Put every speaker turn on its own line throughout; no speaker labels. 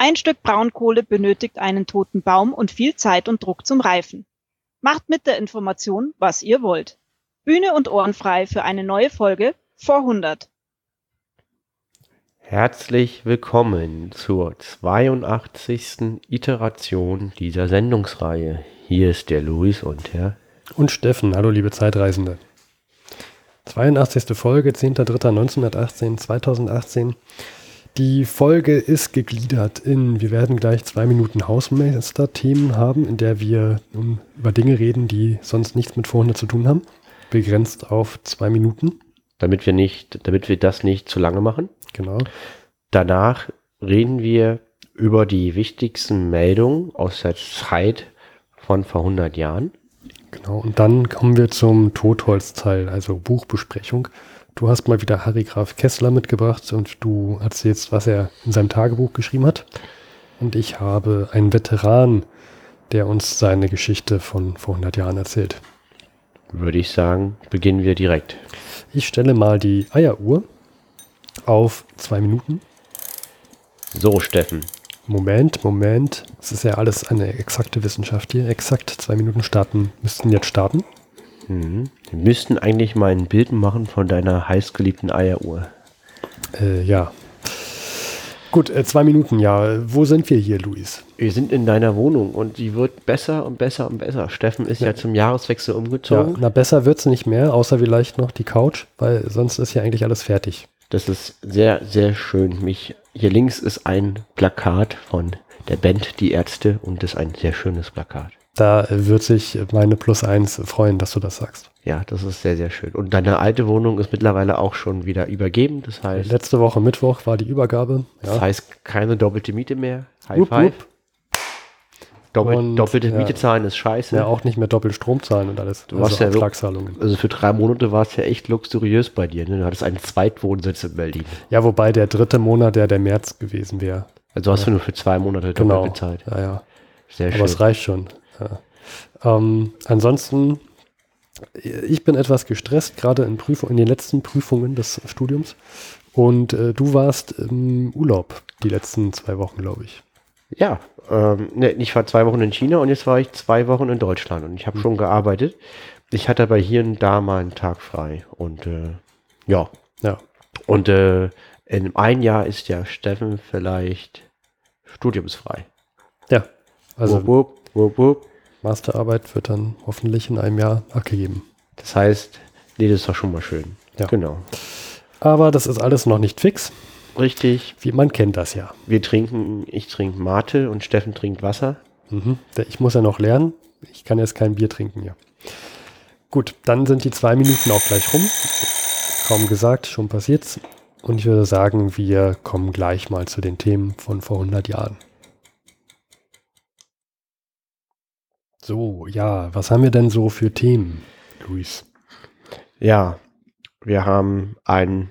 Ein Stück Braunkohle benötigt einen toten Baum und viel Zeit und Druck zum Reifen. Macht mit der Information, was ihr wollt. Bühne und Ohren frei für eine neue Folge vor 100.
Herzlich willkommen zur 82. Iteration dieser Sendungsreihe. Hier ist der Luis und der...
Und Steffen. Hallo liebe Zeitreisende. 82. Folge, 10.03.1918, 2018. Die Folge ist gegliedert in, wir werden gleich 2 Minuten Hausmeister-Themen haben, in der wir über Dinge reden, die sonst nichts mit Vorhundert zu tun haben. Begrenzt auf 2 Minuten.
Damit wir das nicht zu lange machen.
Genau.
Danach reden wir über die wichtigsten Meldungen aus der Zeit von vor 100 Jahren.
Genau, und dann kommen wir zum Totholzteil, also Buchbesprechung. Du hast mal wieder Harry Graf Kessler mitgebracht und du erzählst, was er in seinem Tagebuch geschrieben hat. Und ich habe einen Veteran, der uns seine Geschichte von vor 100 Jahren erzählt.
Würde ich sagen, beginnen wir direkt.
Ich stelle mal die Eieruhr auf 2 Minuten.
So, Steffen.
Moment. Es ist ja alles eine exakte Wissenschaft hier. Exakt 2 Minuten müssten jetzt starten.
Wir müssten eigentlich mal ein Bild machen von deiner heißgeliebten Eieruhr.
Ja. Gut, 2 Minuten, ja. Wo sind wir hier, Luis?
Wir sind in deiner Wohnung und die wird besser und besser und besser. Steffen ist ja zum Jahreswechsel umgezogen.
Ja, na, besser wird es nicht mehr, außer vielleicht noch die Couch, weil sonst ist ja eigentlich alles fertig.
Das ist sehr, sehr schön. Hier links ist ein Plakat von der Band Die Ärzte und das ist ein sehr schönes Plakat.
Da wird sich meine +1 freuen, dass du das sagst.
Ja, das ist sehr, sehr schön. Und deine alte Wohnung ist mittlerweile auch schon wieder übergeben. Das heißt,
letzte Woche Mittwoch war die Übergabe. Ja.
Das heißt, keine doppelte Miete mehr. High five. Doppelte Miete zahlen ist scheiße.
Ja, auch nicht mehr doppelt Strom zahlen und alles.
Du warst
Aufschlagszahlungen.
Also für 3 Monate war es ja echt luxuriös bei dir. Ne? Du hattest einen Zweitwohnsitz in Berlin.
Ja, wobei der 3. Monat der März gewesen wäre.
Also hast du nur für 2 Monate doppelt bezahlt.
Ja.
Sehr schön.
Aber es reicht schon. Ja. Ansonsten, ich bin etwas gestresst, gerade in den letzten Prüfungen des Studiums. Und du warst im Urlaub die letzten 2 Wochen, glaube ich.
Ja, ich war 2 Wochen in China und jetzt war ich 2 Wochen in Deutschland und ich habe schon gearbeitet. Ich hatte aber hier und da mal einen Tag frei und ja. Und in einem Jahr ist ja Steffen vielleicht studiumsfrei.
Ja, also
wupp.
Masterarbeit wird dann hoffentlich in einem Jahr abgegeben.
Das heißt, das ist doch schon mal schön.
Ja.
Genau.
Aber das ist alles noch nicht fix.
Richtig.
Wie man kennt das ja.
Ich trinke Mate und Steffen trinkt Wasser.
Ich muss ja noch lernen. Ich kann jetzt kein Bier trinken hier. Gut, dann sind die 2 Minuten auch gleich rum. Kaum gesagt, schon passiert's. Und ich würde sagen, wir kommen gleich mal zu den Themen von vor 100 Jahren. So, ja, was haben wir denn so für Themen, Luis?
Ja, wir haben ein,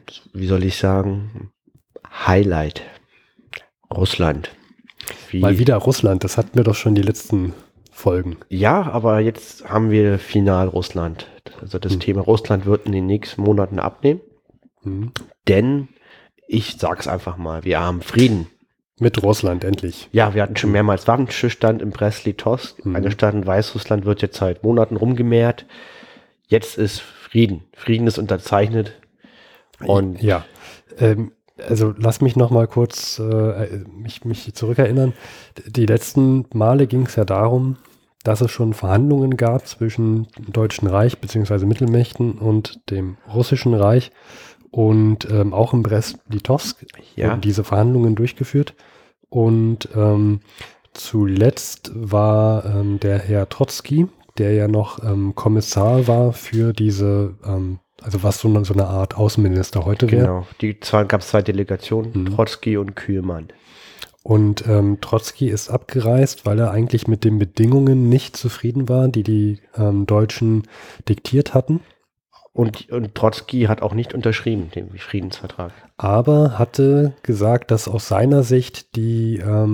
Highlight. Russland.
Mal wieder Russland, das hatten wir doch schon die letzten Folgen.
Ja, aber jetzt haben wir final Russland. Also das Thema Russland wird in den nächsten Monaten abnehmen. Denn, ich sag's einfach mal, wir haben Frieden.
Mit Russland, endlich.
Ja, wir hatten schon mehrmals Waffenstillstand in Brest-Litovsk. Eine Stadt in Weißrussland wird jetzt seit Monaten rumgemehrt. Jetzt ist Frieden. Frieden ist unterzeichnet. Und
ja, also lass mich noch mal kurz mich zurückerinnern. Die letzten Male ging es ja darum, dass es schon Verhandlungen gab zwischen dem Deutschen Reich bzw. Mittelmächten und dem Russischen Reich und auch in Brest-Litovsk wurden diese Verhandlungen durchgeführt. Und zuletzt war der Herr Trotzki, der ja noch Kommissar war für diese, also was so eine Art Außenminister heute wäre.
Genau, gab es 2 Delegationen, Trotzki und Kühlmann.
Und Trotzki ist abgereist, weil er eigentlich mit den Bedingungen nicht zufrieden war, die Deutschen diktiert hatten.
Und Trotzki hat auch nicht unterschrieben, den Friedensvertrag.
Aber hatte gesagt, dass aus seiner Sicht der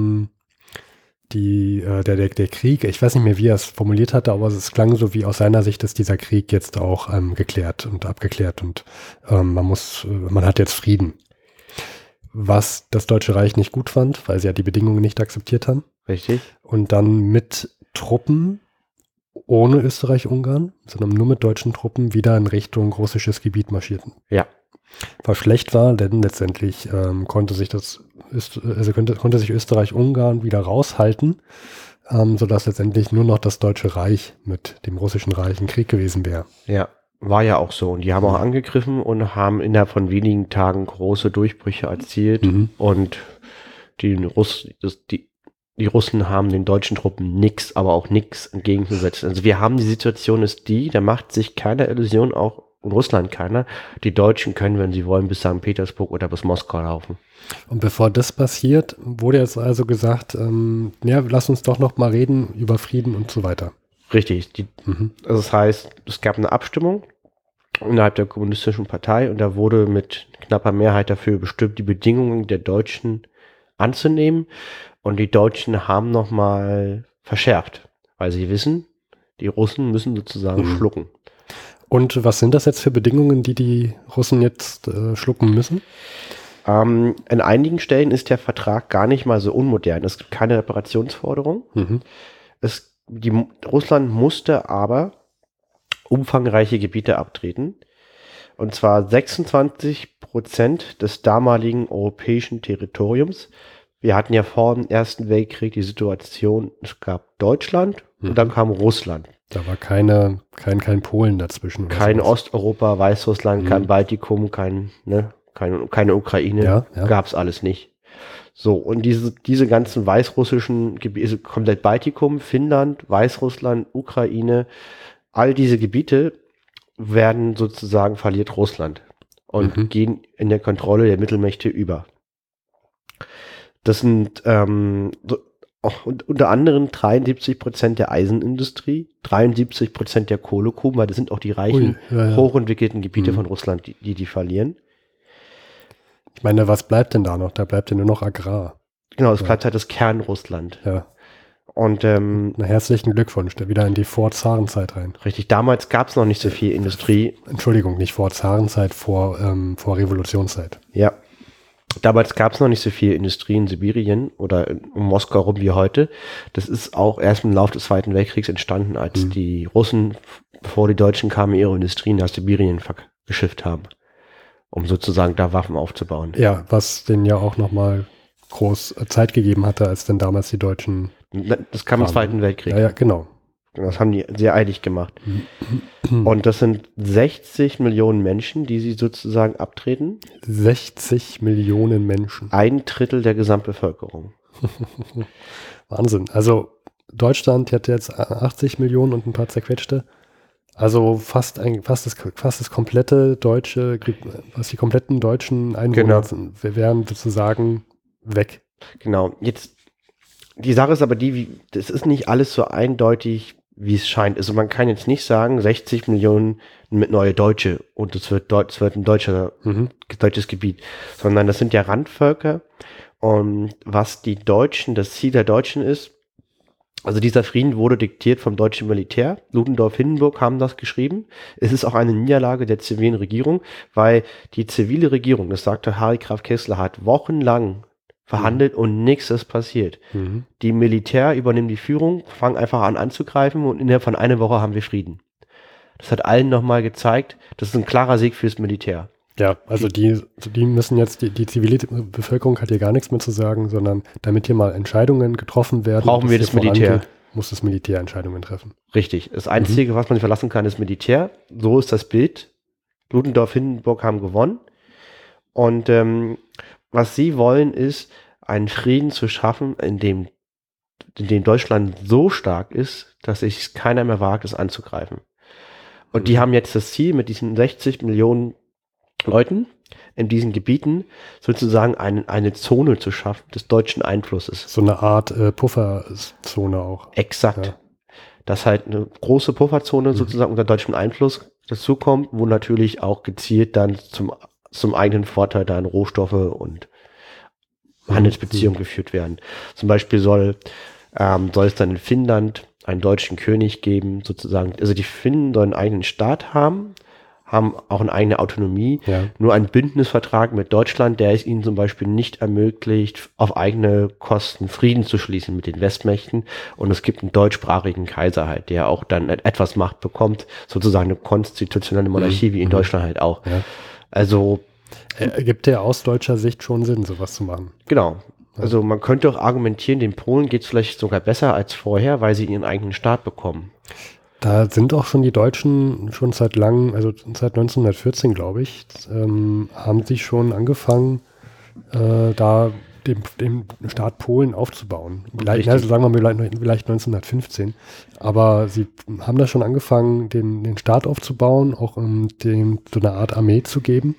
Krieg, ich weiß nicht mehr, wie er es formuliert hatte, aber es klang so, wie aus seiner Sicht ist dieser Krieg jetzt auch geklärt und abgeklärt und man hat jetzt Frieden. was das Deutsche Reich nicht gut fand, weil sie ja die Bedingungen nicht akzeptiert haben.
Richtig.
Und dann mit Truppen ohne Österreich-Ungarn, sondern nur mit deutschen Truppen wieder in Richtung russisches Gebiet marschierten.
Ja.
Was schlecht war, denn letztendlich konnte sich Österreich-Ungarn wieder raushalten, sodass letztendlich nur noch das Deutsche Reich mit dem Russischen Reich in Krieg gewesen wäre.
Ja, war ja auch so. Und die haben auch angegriffen und haben innerhalb von wenigen Tagen große Durchbrüche erzielt. Und die Russen haben den deutschen Truppen nichts, aber auch nichts entgegengesetzt. Also wir haben die Situation da macht sich keine Illusion, auch in Russland keiner. Die Deutschen können, wenn sie wollen, bis St. Petersburg oder bis Moskau laufen.
Und bevor das passiert, wurde jetzt also gesagt, lass uns doch noch mal reden über Frieden und so weiter.
Richtig. Also das heißt, es gab eine Abstimmung innerhalb der Kommunistischen Partei und da wurde mit knapper Mehrheit dafür bestimmt, die Bedingungen der Deutschen anzunehmen. Und die Deutschen haben nochmal verschärft, weil sie wissen, die Russen müssen sozusagen schlucken.
Und was sind das jetzt für Bedingungen, die Russen jetzt schlucken müssen?
An einigen Stellen ist der Vertrag gar nicht mal so unmodern. Es gibt keine Reparationsforderung. Russland musste aber umfangreiche Gebiete abtreten. Und zwar 26% des damaligen europäischen Territoriums. Wir hatten ja vor dem Ersten Weltkrieg die Situation, es gab Deutschland und dann kam Russland.
Da war kein Polen dazwischen.
Kein Osteuropa, Weißrussland, kein Baltikum, keine Ukraine, gab es alles nicht. So, und diese ganzen weißrussischen Gebiete, komplett Baltikum, Finnland, Weißrussland, Ukraine, all diese Gebiete werden sozusagen, verliert Russland und gehen in der Kontrolle der Mittelmächte über. Das sind unter anderem 73% der Eisenindustrie, 73% der Kohlegruben, weil das sind auch die reichen, hochentwickelten Gebiete von Russland, die verlieren.
Ich meine, was bleibt denn da noch? Da bleibt ja nur noch Agrar.
Genau, es bleibt halt das Kernrussland.
Ja.
Und
herzlichen Glückwunsch, wieder in die Vor-Zarenzeit rein.
Richtig, damals gab es noch nicht so viel Industrie.
Entschuldigung, nicht Vor-Zarenzeit, vor Revolutionszeit.
Ja. Damals gab es noch nicht so viel Industrie in Sibirien oder um Moskau rum wie heute. Das ist auch erst im Laufe des Zweiten Weltkriegs entstanden, als die Russen, bevor die Deutschen kamen, ihre Industrien nach Sibirien geschifft haben, um sozusagen da Waffen aufzubauen.
Ja, was denen ja auch nochmal groß Zeit gegeben hatte, als dann damals die Deutschen...
Das kam im Zweiten Weltkrieg.
Ja, genau.
Das haben die sehr eilig gemacht. Und das sind 60 Millionen Menschen, die sie sozusagen abtreten.
60 Millionen Menschen.
1/3 der Gesamtbevölkerung.
Wahnsinn. Also Deutschland hat jetzt 80 Millionen und ein paar zerquetschte. Also fast das komplette deutsche, was die kompletten deutschen Einwohner sind, wären sozusagen weg.
Genau. Jetzt, die Sache ist aber das ist nicht alles so eindeutig, wie es scheint. Also man kann jetzt nicht sagen, 60 Millionen mit neue Deutsche und es wird ein deutsches Gebiet, sondern das sind ja Randvölker. Und was das Ziel der Deutschen ist, also dieser Frieden wurde diktiert vom deutschen Militär. Ludendorff-Hindenburg haben das geschrieben. Es ist auch eine Niederlage der zivilen Regierung, weil die zivile Regierung, das sagte Harry Graf Kessler, hat wochenlang verhandelt und nichts ist passiert. Die Militär übernehmen die Führung, fangen einfach an anzugreifen und innerhalb von einer Woche haben wir Frieden. Das hat allen nochmal gezeigt, das ist ein klarer Sieg fürs Militär.
Ja, also die müssen jetzt, die zivile Bevölkerung hat hier gar nichts mehr zu sagen, sondern damit hier mal Entscheidungen getroffen werden,
brauchen wir das Militär.
Muss das Militär Entscheidungen treffen.
Richtig. Das Einzige, was man sich verlassen kann, ist Militär. So ist das Bild. Ludendorff-Hindenburg haben gewonnen. Und was sie wollen, ist, einen Frieden zu schaffen, in dem Deutschland so stark ist, dass sich keiner mehr wagt, es anzugreifen. Und die haben jetzt das Ziel, mit diesen 60 Millionen Leuten in diesen Gebieten sozusagen eine Zone zu schaffen des deutschen Einflusses.
So eine Art Pufferzone auch.
Exakt. Ja. Dass halt eine große Pufferzone sozusagen unter deutschem Einfluss dazukommt, wo natürlich auch gezielt dann zum eigenen Vorteil dann Rohstoffe und Handelsbeziehungen geführt werden. Zum Beispiel soll es dann in Finnland einen deutschen König geben, sozusagen. Also die Finnen sollen einen eigenen Staat haben haben auch eine eigene Autonomie.
Ja.
Nur ein Bündnisvertrag mit Deutschland, der es ihnen zum Beispiel nicht ermöglicht, auf eigene Kosten Frieden zu schließen mit den Westmächten. Und es gibt einen deutschsprachigen Kaiser halt, der auch dann etwas Macht bekommt, sozusagen eine konstitutionelle Monarchie, wie in Deutschland halt auch.
Ja.
Also
ergibt ja aus deutscher Sicht schon Sinn, sowas zu machen.
genau. Also man könnte auch argumentieren, den Polen geht es vielleicht sogar besser als vorher, weil sie ihren eigenen Staat bekommen.
Da sind auch schon die Deutschen schon seit langem, also seit 1914, glaube ich, haben sie schon angefangen, da den Staat Polen aufzubauen. Vielleicht, also sagen wir vielleicht 1915. Aber sie haben da schon angefangen, den Staat aufzubauen, auch dem so eine Art Armee zu geben.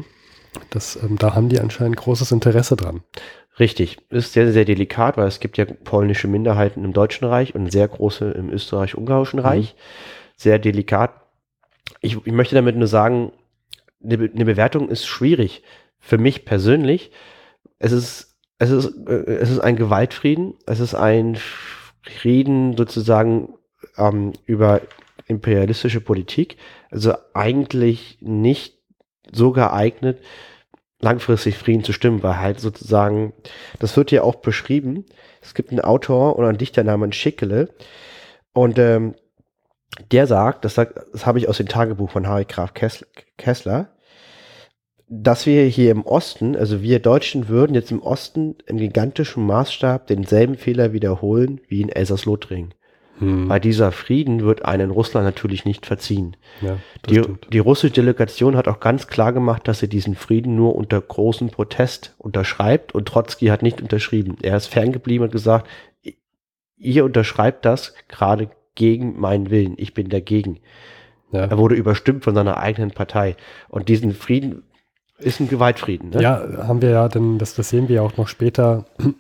Da haben die anscheinend großes Interesse dran.
Richtig. Ist sehr, sehr delikat, weil es gibt ja polnische Minderheiten im Deutschen Reich und sehr große im Österreich-Ungarischen Reich. Sehr delikat. Ich möchte damit nur sagen, eine Bewertung ist schwierig. Für mich persönlich, es ist ein Gewaltfrieden. Es ist ein Frieden sozusagen über imperialistische Politik. Also eigentlich nicht so geeignet, langfristig Frieden zu stimmen, weil halt sozusagen, das wird ja auch beschrieben, es gibt einen Autor oder einen Dichter namens Schickele und der sagt, das habe ich aus dem Tagebuch von Harry Graf Kessler, dass wir hier im Osten, also wir Deutschen würden jetzt im Osten im gigantischen Maßstab denselben Fehler wiederholen wie in Elsass-Lothringen. Weil dieser Frieden wird einen Russland natürlich nicht verziehen.
Ja,
die russische Delegation hat auch ganz klar gemacht, dass sie diesen Frieden nur unter großem Protest unterschreibt und Trotzki hat nicht unterschrieben. Er ist ferngeblieben und gesagt, ihr unterschreibt das gerade gegen meinen Willen. Ich bin dagegen. Ja. Er wurde überstimmt von seiner eigenen Partei. Und diesen Frieden ist ein Gewaltfrieden. Ne?
Ja, haben wir ja, denn das sehen wir ja auch noch später,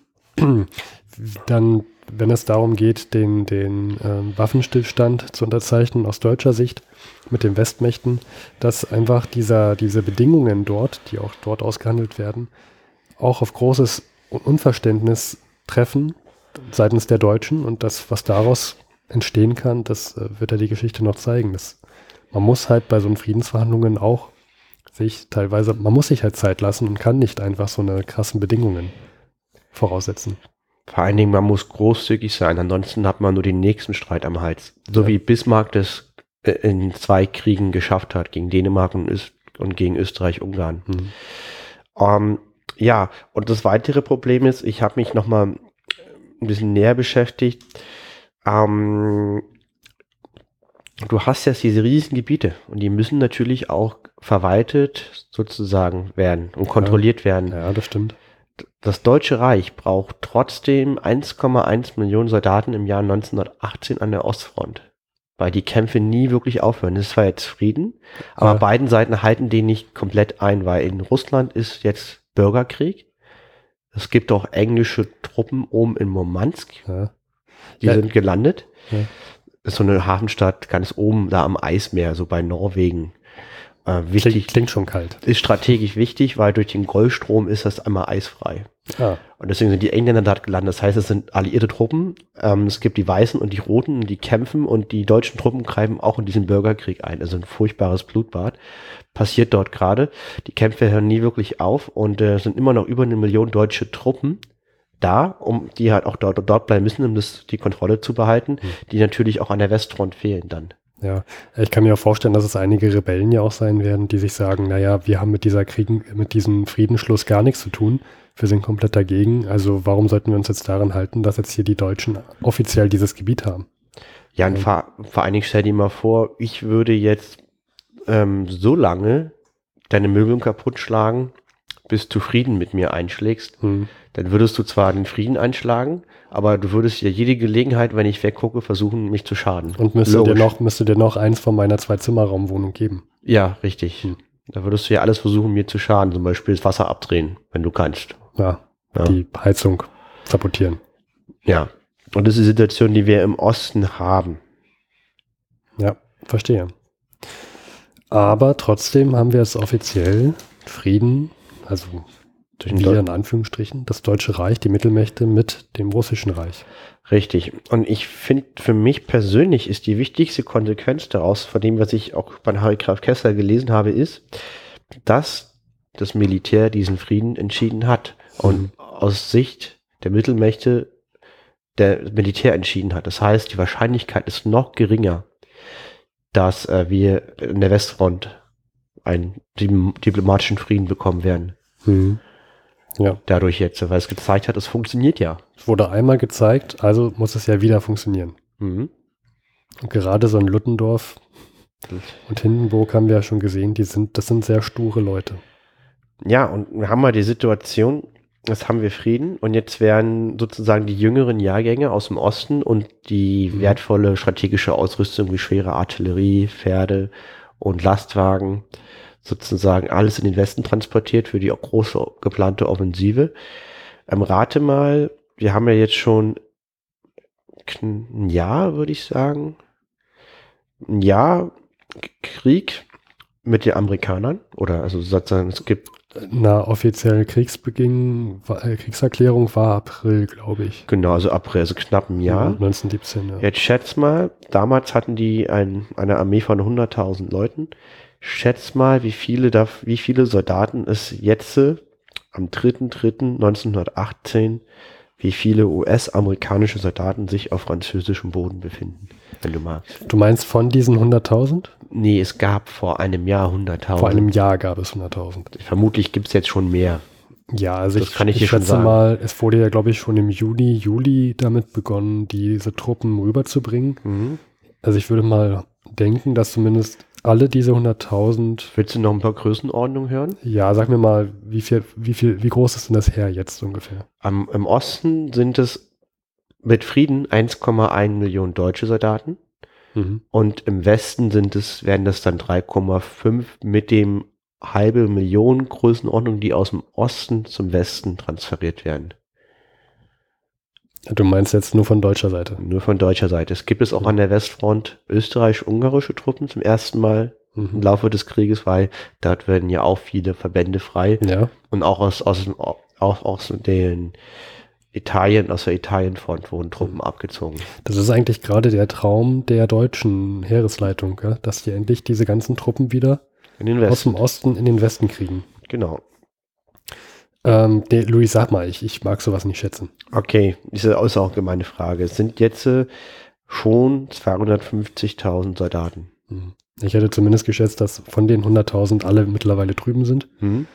dann, wenn es darum geht, den Waffenstillstand zu unterzeichnen aus deutscher Sicht mit den Westmächten, dass einfach diese Bedingungen dort, die auch dort ausgehandelt werden, auch auf großes Unverständnis treffen seitens der Deutschen und das, was daraus entstehen kann, das wird ja die Geschichte noch zeigen. Man muss halt bei so einen Friedensverhandlungen auch man muss sich halt Zeit lassen und kann nicht einfach so eine krassen Bedingungen voraussetzen.
Vor allen Dingen, man muss großzügig sein, ansonsten hat man nur den nächsten Streit am Hals. So wie Bismarck das in 2 Kriegen geschafft hat, gegen Dänemark und gegen Österreich-Ungarn. Ja, und das weitere Problem ist, ich habe mich nochmal ein bisschen näher beschäftigt. Du hast jetzt diese riesigen Gebiete und die müssen natürlich auch verwaltet sozusagen werden und kontrolliert werden.
Ja, das stimmt.
Das Deutsche Reich braucht trotzdem 1,1 Millionen Soldaten im Jahr 1918 an der Ostfront, weil die Kämpfe nie wirklich aufhören. Es ist zwar jetzt Frieden, aber beiden Seiten halten den nicht komplett ein, weil in Russland ist jetzt Bürgerkrieg. Es gibt auch englische Truppen oben in Murmansk. Ja. Die sind gelandet. Ja. Ist so eine Hafenstadt ganz oben da am Eismeer, so bei Norwegen. Wichtig.
Klingt schon kalt.
Ist strategisch wichtig, weil durch den Golfstrom ist das einmal eisfrei. Und deswegen sind die Engländer dort gelandet. Das heißt, es sind alliierte Truppen. Es gibt die Weißen und die Roten, die kämpfen und die deutschen Truppen greifen auch in diesen Bürgerkrieg ein. Also ein furchtbares Blutbad. Passiert dort gerade. Die Kämpfe hören nie wirklich auf und es sind immer noch über 1 Million deutsche Truppen da, die halt auch dort bleiben müssen, um die Kontrolle zu behalten, die natürlich auch an der Westfront fehlen dann.
Ja, ich kann mir auch vorstellen, dass es einige Rebellen ja auch sein werden, die sich sagen, naja, wir haben mit diesem Friedensschluss gar nichts zu tun. Wir sind komplett dagegen. Also warum sollten wir uns jetzt daran halten, dass jetzt hier die Deutschen offiziell dieses Gebiet haben?
Ja, und vor allen Dingen stell dir mal vor, ich würde jetzt so lange deine Möbel kaputt schlagen, bis du Frieden mit mir einschlägst. Dann würdest du zwar den Frieden einschlagen, aber du würdest ja jede Gelegenheit, wenn ich weggucke, versuchen, mich zu schaden.
Und müsste dir noch eins von meiner 2-Zimmer-Raumwohnung geben.
Ja, richtig. Da würdest du ja alles versuchen, mir zu schaden. Zum Beispiel das Wasser abdrehen, wenn du kannst.
Ja. Die Heizung sabotieren.
Ja. Und das ist die Situation, die wir im Osten haben.
Ja, verstehe. Aber trotzdem haben wir jetzt offiziell Frieden, also Wir in Anführungsstrichen, das Deutsche Reich, die Mittelmächte mit dem Russischen Reich.
Richtig. Und ich finde, für mich persönlich ist die wichtigste Konsequenz daraus, von dem, was ich auch bei Harry Graf Kessler gelesen habe, ist, dass das Militär diesen Frieden entschieden hat und aus Sicht der Mittelmächte der Militär entschieden hat. Das heißt, die Wahrscheinlichkeit ist noch geringer, dass wir in der Westfront einen diplomatischen Frieden bekommen werden.
Ja.
Dadurch jetzt, weil es gezeigt hat, es funktioniert ja.
Es wurde einmal gezeigt, also muss es ja wieder funktionieren. Und gerade so in Luttendorf und Hindenburg haben wir ja schon gesehen, das sind sehr sture Leute.
Ja, und wir haben mal die Situation, jetzt haben wir Frieden und jetzt werden sozusagen die jüngeren Jahrgänge aus dem Osten und die wertvolle strategische Ausrüstung wie schwere Artillerie, Pferde und Lastwagen sozusagen alles in den Westen transportiert für die große geplante Offensive. Rate mal, wir haben ja jetzt schon ein Jahr, würde ich sagen, ein Jahr Krieg mit den Amerikanern oder also sozusagen es gibt
offizielle Kriegserklärung war April, glaube ich.
Genau, also April, also knapp ein Jahr.
1917, ja.
Jetzt schätz mal, damals hatten die eine Armee von 100.000 Leuten. Schätz mal, wie viele Soldaten es jetzt am 3.3.1918, wie viele US-amerikanische Soldaten sich auf französischem Boden befinden, wenn du magst.
Du meinst von diesen 100.000?
Nee, es gab vor einem Jahr 100.000.
Vor einem Jahr gab es 100.000.
Vermutlich gibt es jetzt schon mehr.
Ja, also
das kann ich dir schon
schätze
sagen.
Mal, es wurde ja, glaube ich, schon im Juli damit begonnen, diese Truppen rüberzubringen. Also ich würde mal denken, dass zumindest alle diese 100.000...
Willst du noch ein paar Größenordnungen hören?
Ja, sag mir mal, wie groß ist denn das Heer jetzt ungefähr?
Im Osten sind es mit Frieden 1,1 Millionen deutsche Soldaten. Und im Westen werden das dann 3,5 mit dem halbe Million Größenordnung, die aus dem Osten zum Westen transferiert werden.
Du meinst jetzt nur von deutscher Seite?
Nur von deutscher Seite. Es gibt es auch an der Westfront österreichisch-ungarische Truppen zum ersten Mal im Laufe des Krieges, weil dort werden ja auch viele Verbände frei.
Ja.
Und auch aus der Italienfront wurden Truppen abgezogen.
Das ist eigentlich gerade der Traum der deutschen Heeresleitung, ja? Dass die endlich diese ganzen Truppen wieder aus dem Osten in den Westen kriegen.
Genau.
Luis, sag mal, ich mag sowas nicht schätzen.
Okay, das ist auch meine Frage. Es sind jetzt schon 250.000 Soldaten.
Ich hätte zumindest geschätzt, dass von den 100.000 alle mittlerweile drüben sind.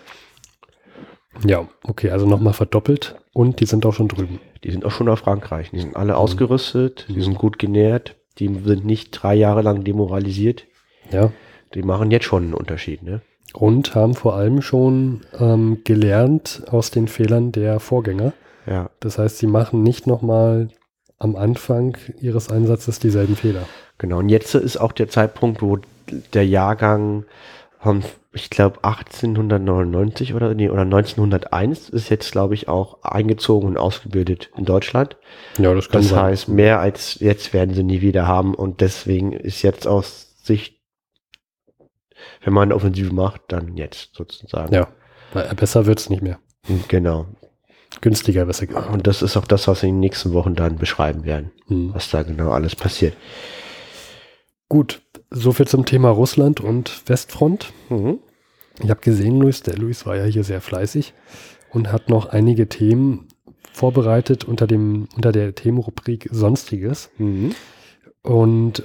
Ja, okay, also nochmal verdoppelt und die sind auch schon drüben.
Die sind auch schon auf Frankreich. Die sind alle ausgerüstet, die sind gut genährt, die sind nicht 3 Jahre lang demoralisiert.
Ja.
Die machen jetzt schon einen Unterschied, ne?
Und haben vor allem schon gelernt aus den Fehlern der Vorgänger.
Ja.
Das heißt, sie machen nicht nochmal am Anfang ihres Einsatzes dieselben Fehler.
Genau, und jetzt ist auch der Zeitpunkt, wo der Jahrgang von, ich glaube, 1899 oder 1901 ist jetzt, glaube ich, auch eingezogen und ausgebildet in Deutschland.
Ja, das kann sein.
Das heißt, mehr als jetzt werden sie nie wieder haben und deswegen ist jetzt aus Sicht, wenn man eine Offensive macht, dann jetzt sozusagen.
Ja, besser wird es nicht mehr.
Genau.
Günstiger, besser.
Und das ist auch das, was wir in den nächsten Wochen dann beschreiben werden, was da genau alles passiert.
Gut, soviel zum Thema Russland und Westfront. Ich habe gesehen, der Luis war ja hier sehr fleißig und hat noch einige Themen vorbereitet unter der Themenrubrik Sonstiges. Und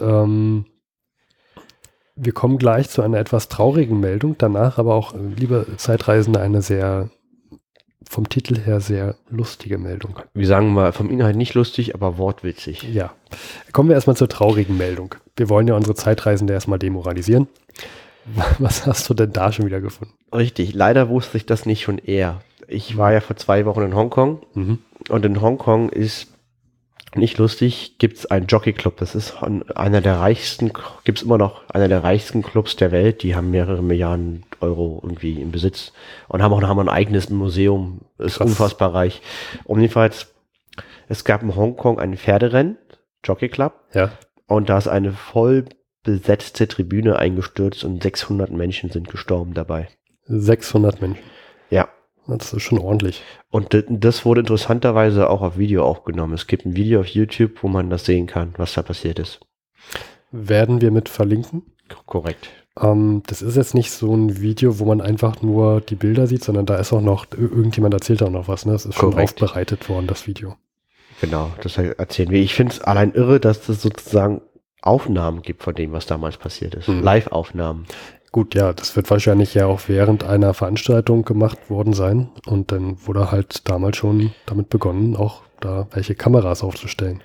wir kommen gleich zu einer etwas traurigen Meldung, danach aber auch, liebe Zeitreisende, eine sehr, vom Titel her sehr lustige Meldung.
Wir sagen mal, vom Inhalt nicht lustig, aber wortwitzig.
Ja. Kommen wir erstmal zur traurigen Meldung. Wir wollen ja unsere Zeitreisende erstmal demoralisieren. Was hast du denn da schon wieder gefunden?
Richtig, leider wusste ich das nicht schon eher. Ich war ja vor 2 Wochen in Hongkong und in Hongkong ist nicht lustig, gibt es einen Jockey-Club. Das ist einer der reichsten, gibt es immer noch einer der reichsten Clubs der Welt. Die haben mehrere Milliarden Euro irgendwie im Besitz und haben ein eigenes Museum. Ist unfassbar reich. Und jedenfalls, es gab in Hongkong ein Pferderennen, Jockey-Club.
Ja.
Und da ist eine voll besetzte Tribüne eingestürzt und 600 Menschen sind gestorben dabei.
600 Menschen?
Ja.
Das ist schon ordentlich.
Und das wurde interessanterweise auch auf Video aufgenommen. Es gibt ein Video auf YouTube, wo man das sehen kann, was da passiert ist.
Werden wir mit verlinken.
Korrekt.
Das ist jetzt nicht so ein Video, wo man einfach nur die Bilder sieht, sondern da ist auch noch, irgendjemand erzählt auch noch was, ne? Das ist schon aufbereitet worden, das Video.
Genau, das erzählen wir. Ich finde es allein irre, dass es sozusagen Aufnahmen gibt von dem, was damals passiert ist. Live-Aufnahmen.
Gut, ja, das wird wahrscheinlich ja auch während einer Veranstaltung gemacht worden sein. Und dann wurde halt damals schon damit begonnen, auch da welche Kameras aufzustellen.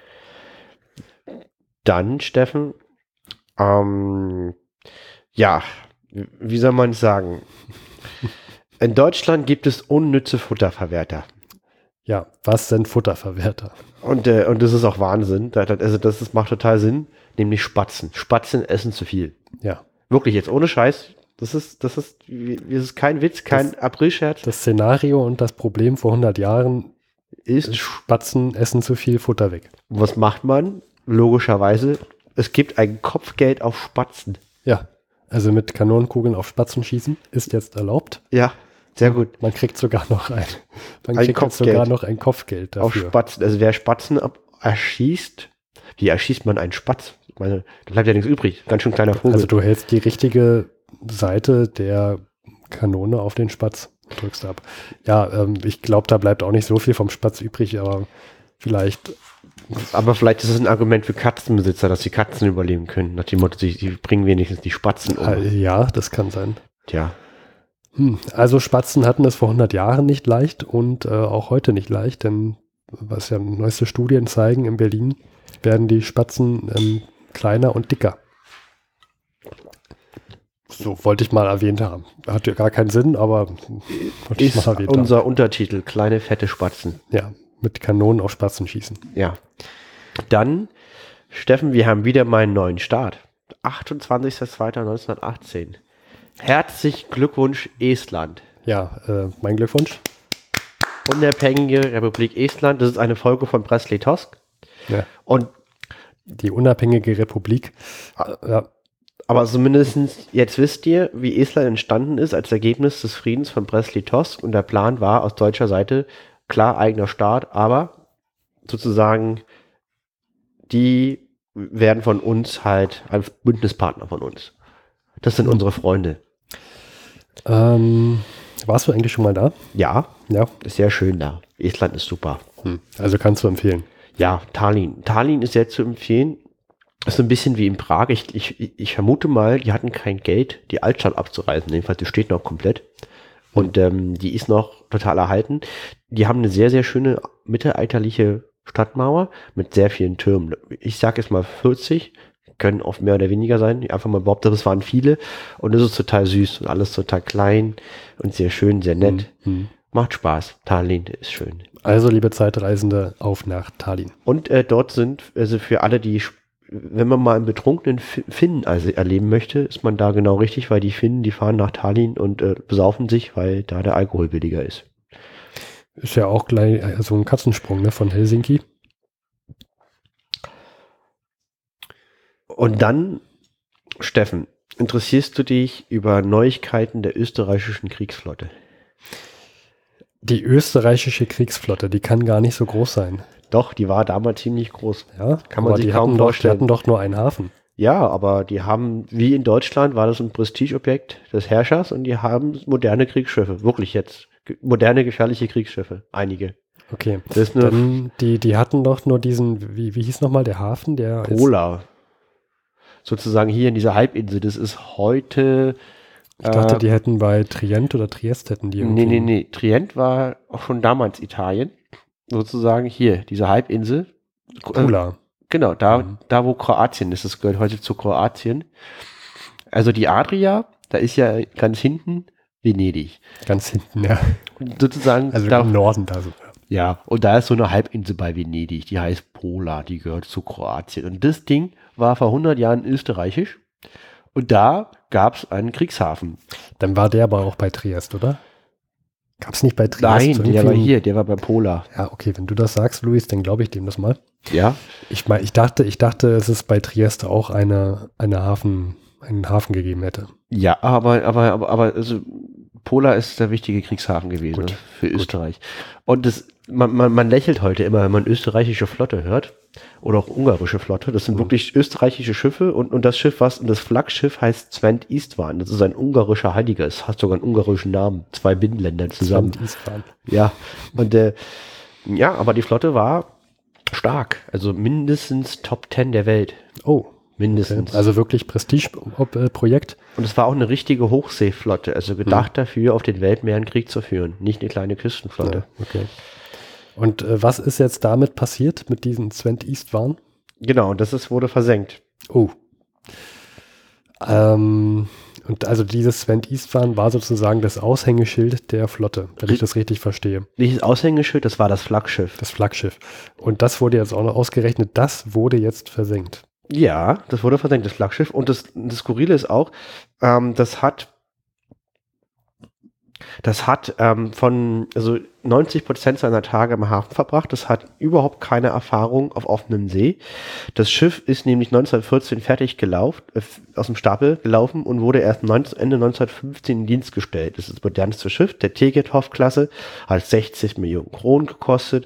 Dann, Steffen, ja, wie soll man es sagen? In Deutschland gibt es unnütze Futterverwerter.
Ja, was sind Futterverwerter?
Und das ist auch Wahnsinn. Also das macht total Sinn. Nämlich Spatzen. Spatzen essen zu viel.
Ja.
Wirklich, jetzt ohne Scheiß. Das ist kein Witz, kein Aprilscherz.
Das Szenario und das Problem vor 100 Jahren
ist,
Spatzen essen zu viel Futter weg.
Was macht man? Logischerweise, es gibt ein Kopfgeld auf Spatzen.
Ja, also mit Kanonenkugeln auf Spatzen schießen ist jetzt erlaubt.
Ja, sehr gut.
Man kriegt sogar noch ein Kopfgeld dafür.
Auf Spatzen. Also wer Spatzen erschießt, wie erschießt man einen Spatz? Ich meine, da bleibt ja nichts übrig. Ganz schön kleiner Vogel.
Also du hältst die richtige Seite der Kanone auf den Spatz, drückst ab. Ja, ich glaube, da bleibt auch nicht so viel vom Spatz übrig, aber vielleicht...
Aber vielleicht ist es ein Argument für Katzenbesitzer, dass die Katzen überleben können. Nach dem Motto, die bringen wenigstens die Spatzen um.
Ja, das kann sein.
Tja.
Also Spatzen hatten es vor 100 Jahren nicht leicht und auch heute nicht leicht, denn was ja neueste Studien zeigen, in Berlin werden die Spatzen kleiner und dicker. So, wollte ich mal erwähnt haben. Hat ja gar keinen Sinn, aber wollte ich mal erwähnt haben.
Unser Untertitel, kleine, fette Spatzen.
Ja, mit Kanonen auf Spatzen schießen.
Ja. Dann, Steffen, wir haben wieder mal einen neuen Start. 28.02.1918. Herzlichen Glückwunsch, Estland.
Ja, mein Glückwunsch.
Unabhängige Republik Estland. Das ist eine Folge von Presley Tosk.
Ja.
Und
die unabhängige Republik. Ja.
Aber zumindest jetzt wisst ihr, wie Estland entstanden ist als Ergebnis des Friedens von Brest-Litovsk. Und der Plan war aus deutscher Seite, klar, eigener Staat, aber sozusagen, die werden von uns halt ein Bündnispartner von uns. Das sind unsere Freunde.
Warst du eigentlich schon mal da?
Ja,
ja,
ist sehr schön da. Estland ist super.
Also kannst du empfehlen.
Ja, Tallinn. Tallinn ist sehr zu empfehlen. Ist so ein bisschen wie in Prag. Ich vermute mal, die hatten kein Geld, die Altstadt abzureißen. Jedenfalls, die steht noch komplett. Und die ist noch total erhalten. Die haben eine sehr, sehr schöne mittelalterliche Stadtmauer mit sehr vielen Türmen. Ich sage jetzt mal 40, können oft mehr oder weniger sein. Ich einfach mal behaupte, es waren viele. Und das ist total süß und alles total klein und sehr schön, sehr nett. Macht Spaß. Tallinn ist schön.
Also, liebe Zeitreisende, auf nach Tallinn.
Und dort sind, also für alle, die, wenn man mal einen betrunkenen Finnen also erleben möchte, ist man da genau richtig, weil die Finnen, die fahren nach Tallinn und besaufen sich, weil da der Alkohol billiger ist.
Ist ja auch gleich so ein Katzensprung, ne, von Helsinki.
Und dann, Steffen, interessierst du dich über Neuigkeiten der österreichischen Kriegsflotte?
Die österreichische Kriegsflotte, die kann gar nicht so groß sein.
Doch, die war damals ziemlich groß.
Ja,
kann man sich kaum vorstellen.
Die hatten doch nur einen Hafen.
Ja, aber die haben, wie in Deutschland, war das ein Prestigeobjekt des Herrschers und die haben moderne Kriegsschiffe. Wirklich jetzt. Moderne, gefährliche Kriegsschiffe. Einige.
Okay.
Das ist nur
dann, die hatten doch nur diesen, wie hieß nochmal der Hafen? Der
Pola. Sozusagen hier in dieser Halbinsel. Das ist heute...
Ich dachte, die hätten bei Trient oder Triest hätten die irgendwie...
Nee. Trient war auch schon damals Italien. Sozusagen hier, diese Halbinsel.
Pula.
Genau, da wo Kroatien ist. Das gehört heute zu Kroatien. Also die Adria, da ist ja ganz hinten Venedig.
Ganz hinten, ja.
Und sozusagen...
Also im Norden da sogar.
Ja, und da ist so eine Halbinsel bei Venedig, die heißt Pola, die gehört zu Kroatien. Und das Ding war vor 100 Jahren österreichisch. Und da gab es einen Kriegshafen.
Dann war der aber auch bei Triest, oder? Gab es nicht bei Triest?
Nein, der war hier, der war bei Pola.
Ja, okay, wenn du das sagst, Luis, dann glaube ich dem das mal.
Ja.
Ich dachte, es ist bei Triest auch einen Hafen gegeben hätte.
Ja, aber also Pola ist der wichtige Kriegshafen gewesen
Gut.
für Österreich. Und man lächelt heute immer, wenn man österreichische Flotte hört oder auch ungarische Flotte. Das sind wirklich österreichische Schiffe und das Schiff, das Flaggschiff heißt Svend Istvan. Das ist ein ungarischer Heiliger. Es hat sogar einen ungarischen Namen. 2 Binnenländer zusammen.
Svend Istvan.
Ja, und ja, aber die Flotte war stark. Also mindestens Top 10 der Welt.
Oh.
Mindestens.
Okay. Also wirklich Prestige-Projekt.
Und es war auch eine richtige Hochseeflotte, also gedacht dafür, auf den Weltmeeren Krieg zu führen, nicht eine kleine Küstenflotte.
Ja, okay. Und was ist jetzt damit passiert, mit diesem Svend Istvan?
Genau, wurde versenkt.
Oh. Und also dieses Svend Istvan war sozusagen das Aushängeschild der Flotte, wenn ich das richtig verstehe.
Nicht das Aushängeschild, das war das Flaggschiff.
Das Flaggschiff. Und das wurde jetzt auch noch ausgerechnet, das wurde jetzt versenkt.
Ja, das wurde versenkt, das Flaggschiff. Und das Skurrile ist auch, das hat von 90% seiner Tage im Hafen verbracht. Das hat überhaupt keine Erfahrung auf offenem See. Das Schiff ist nämlich 1914 fertig gelaufen, aus dem Stapel gelaufen und wurde erst Ende 1915 in Dienst gestellt. Das ist das modernste Schiff, der Tegetthoff-Klasse, hat 60 Millionen Kronen gekostet,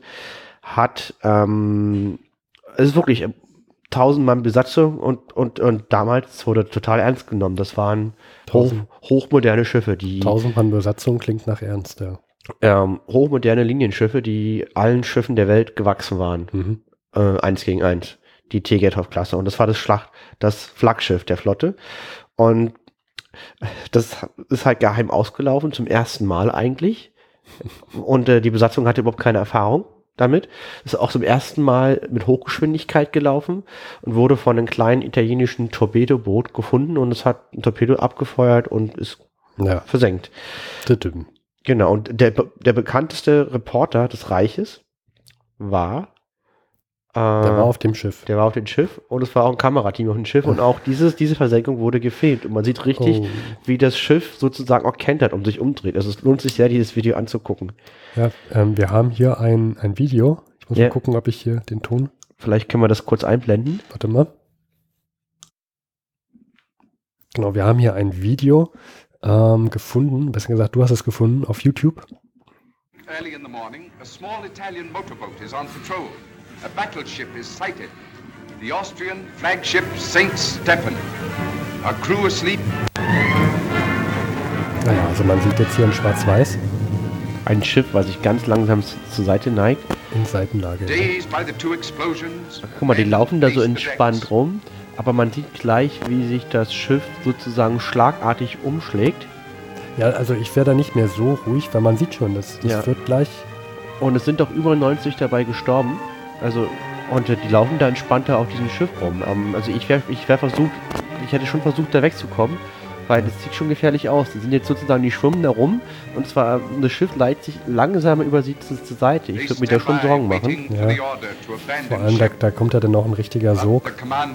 es ist wirklich 1000 Mann Besatzung und damals wurde total ernst genommen. Das waren hochmoderne Schiffe, die
1000 Mann Besatzung klingt nach Ernst, ja.
Hochmoderne Linienschiffe, die allen Schiffen der Welt gewachsen waren. 1 gegen 1. Die Tegetthoff-Klasse. Und das war das Flaggschiff der Flotte. Und das ist halt geheim ausgelaufen, zum ersten Mal eigentlich. Und die Besatzung hatte überhaupt keine Erfahrung damit. Ist auch zum ersten Mal mit Hochgeschwindigkeit gelaufen und wurde von einem kleinen italienischen Torpedoboot gefunden und es hat ein Torpedo abgefeuert und ist versenkt. Genau, und der bekannteste Reporter des Reiches war
der war auf dem Schiff.
Der war auf dem Schiff und es war auch ein Kamerateam auf dem Schiff und auch diese Versenkung wurde gefilmt und man sieht richtig, wie das Schiff sozusagen auch kentert und sich umdreht. Also es lohnt sich sehr, dieses Video anzugucken.
Ja, wir haben hier ein Video. Ich muss mal gucken, ob ich hier den Ton...
Vielleicht können wir das kurz einblenden.
Warte mal. Genau, wir haben hier ein Video gefunden, besser gesagt, du hast es gefunden auf YouTube.
Early in the morning, a small Italian motorboat is on patrol. A battleship is sighted. The Austrian flagship St. Stephen. Our crew asleep.
Naja, also man sieht jetzt hier in Schwarz-Weiß.
Ein Schiff, was sich ganz langsam zur Seite neigt.
In Seitenlage.
Guck mal, die laufen da so entspannt rum, aber man sieht gleich, wie sich das Schiff sozusagen schlagartig umschlägt.
Ja, also ich wäre da nicht mehr so ruhig, weil man sieht schon, das wird gleich...
Und es sind doch über 90 dabei gestorben. Also, und die laufen da entspannter auf diesem Schiff rum. Also ich hätte schon versucht, da wegzukommen, weil das sieht schon gefährlich aus. Die sind jetzt sozusagen, die schwimmen da rum und zwar, das Schiff leitet sich langsam über sie zur Seite. Ich würde mir da schon Sorgen machen.
Ja. Vor allem, da kommt ja dann noch ein richtiger Sog.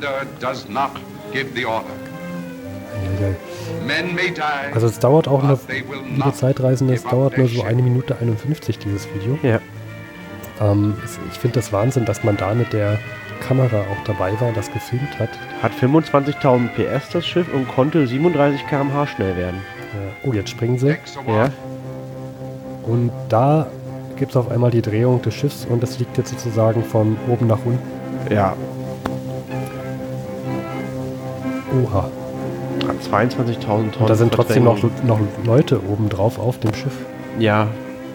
Also es dauert auch nur, liebe Zeitreisende, es dauert nur so 1 Minute 51, dieses Video.
Ja.
Ich finde das Wahnsinn, dass man da mit der Kamera auch dabei war, das gefilmt hat.
Hat 25.000 PS das Schiff und konnte 37 km/h schnell werden.
Ja. Oh, jetzt springen sie.
Ja.
Und da gibt es auf einmal die Drehung des Schiffs und das liegt jetzt sozusagen von oben nach unten.
Ja.
Oha.
22.000 Tonnen.
Und da sind trotzdem noch Leute oben drauf auf dem Schiff.
Ja.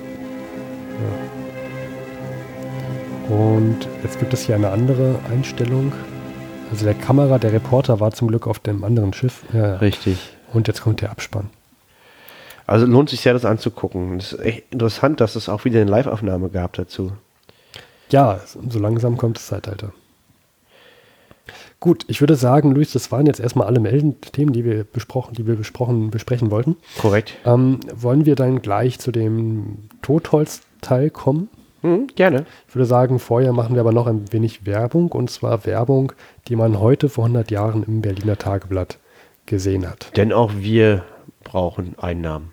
Und jetzt gibt es hier eine andere Einstellung. Also der Reporter war zum Glück auf dem anderen Schiff. Ja.
Richtig.
Und jetzt kommt der Abspann.
Also lohnt sich sehr, das anzugucken. Es ist echt interessant, dass es auch wieder eine Live-Aufnahme gab dazu.
Ja, so langsam kommt das Zeitalter. Gut, ich würde sagen, Luis, das waren jetzt erstmal alle Themen, die wir besprechen wollten.
Korrekt.
Wollen wir dann gleich zu dem Totholz-Teil kommen?
Gerne.
Ich würde sagen, vorher machen wir aber noch ein wenig Werbung, und zwar Werbung, die man heute vor 100 Jahren im Berliner Tageblatt gesehen hat.
Denn auch wir brauchen Einnahmen.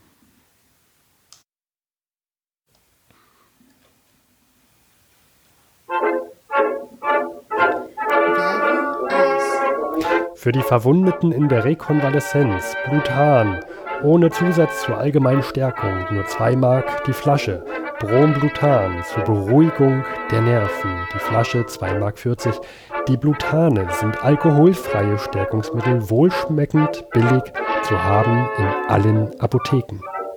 Für die Verwundeten in der Rekonvaleszenz, Bluthahn, Ohne Zusatz zur allgemeinen Stärkung, nur 2 Mark die Flasche. Bromblutan zur Beruhigung der Nerven, die Flasche 2,40 Mark. Die Blutane sind alkoholfreie Stärkungsmittel, wohlschmeckend, billig zu haben in allen Apotheken.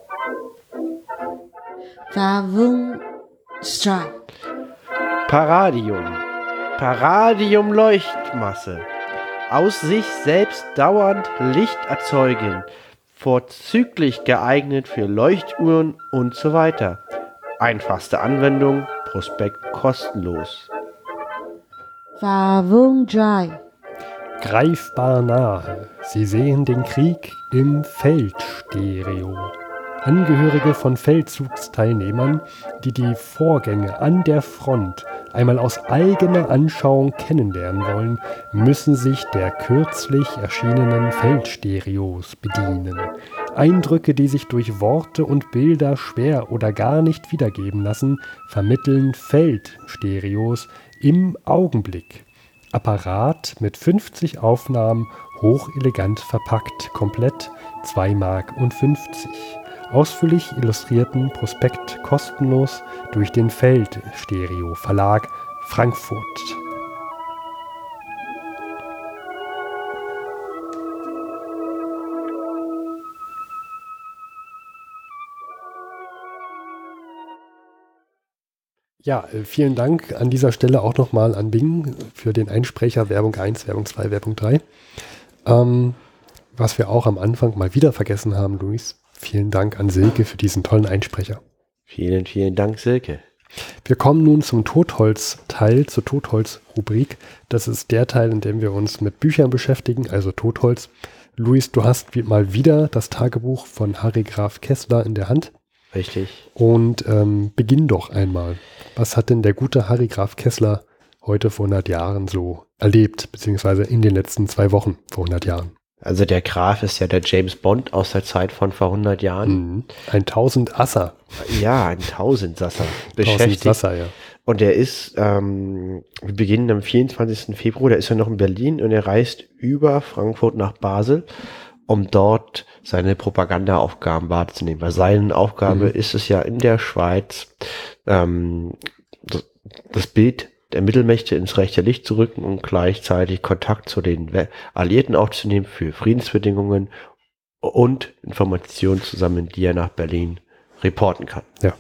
Wavung Strike.
Paradium. Paradium Leuchtmasse. Aus sich selbst dauernd Licht erzeugen. Vorzüglich geeignet für Leuchtuhren und so weiter. Einfachste Anwendung, Prospekt kostenlos.
Wavung Dry.
Greifbar nahe. Sie sehen den Krieg im Feldstereo. Angehörige von Feldzugsteilnehmern, die die Vorgänge an der Front einmal aus eigener Anschauung kennenlernen wollen, müssen sich der kürzlich erschienenen Feldstereos bedienen. Eindrücke, die sich durch Worte und Bilder schwer oder gar nicht wiedergeben lassen, vermitteln Feldstereos im Augenblick. Apparat mit 50 Aufnahmen, hochelegant verpackt, komplett 2,50 Mark. Ausführlich illustrierten Prospekt kostenlos durch den Feldstereo Verlag Frankfurt. Ja, vielen Dank an dieser Stelle auch nochmal an Bing für den Einsprecher Werbung 1, Werbung 2, Werbung 3. Was wir auch am Anfang mal wieder vergessen haben, Luis, vielen Dank an Silke für diesen tollen Einsprecher.
Vielen, vielen Dank, Silke.
Wir kommen nun zum Totholz-Teil, zur Totholz-Rubrik. Das ist der Teil, in dem wir uns mit Büchern beschäftigen, also Totholz. Luis, du hast mal wieder das Tagebuch von Harry Graf Kessler in der Hand.
Richtig.
Und beginn doch einmal. Was hat denn der gute Harry Graf Kessler heute vor 100 Jahren so erlebt, beziehungsweise in den letzten 2 Wochen vor 100 Jahren?
Also der Graf ist ja der James Bond aus der Zeit von vor 100 Jahren.
Ein Tausendsasser.
Ja, ein Tausendsasser.
Tausendsasser, ja.
Und er ist, wir beginnen am 24. Februar, da ist er noch in Berlin und er reist über Frankfurt nach Basel, um dort seine Propagandaaufgaben wahrzunehmen. Weil seine Aufgabe ist es ja in der Schweiz, das Bild der Mittelmächte ins rechte Licht zu rücken und gleichzeitig Kontakt zu den Alliierten aufzunehmen für Friedensbedingungen und Informationen zu sammeln, die er nach Berlin reporten kann.
Ja.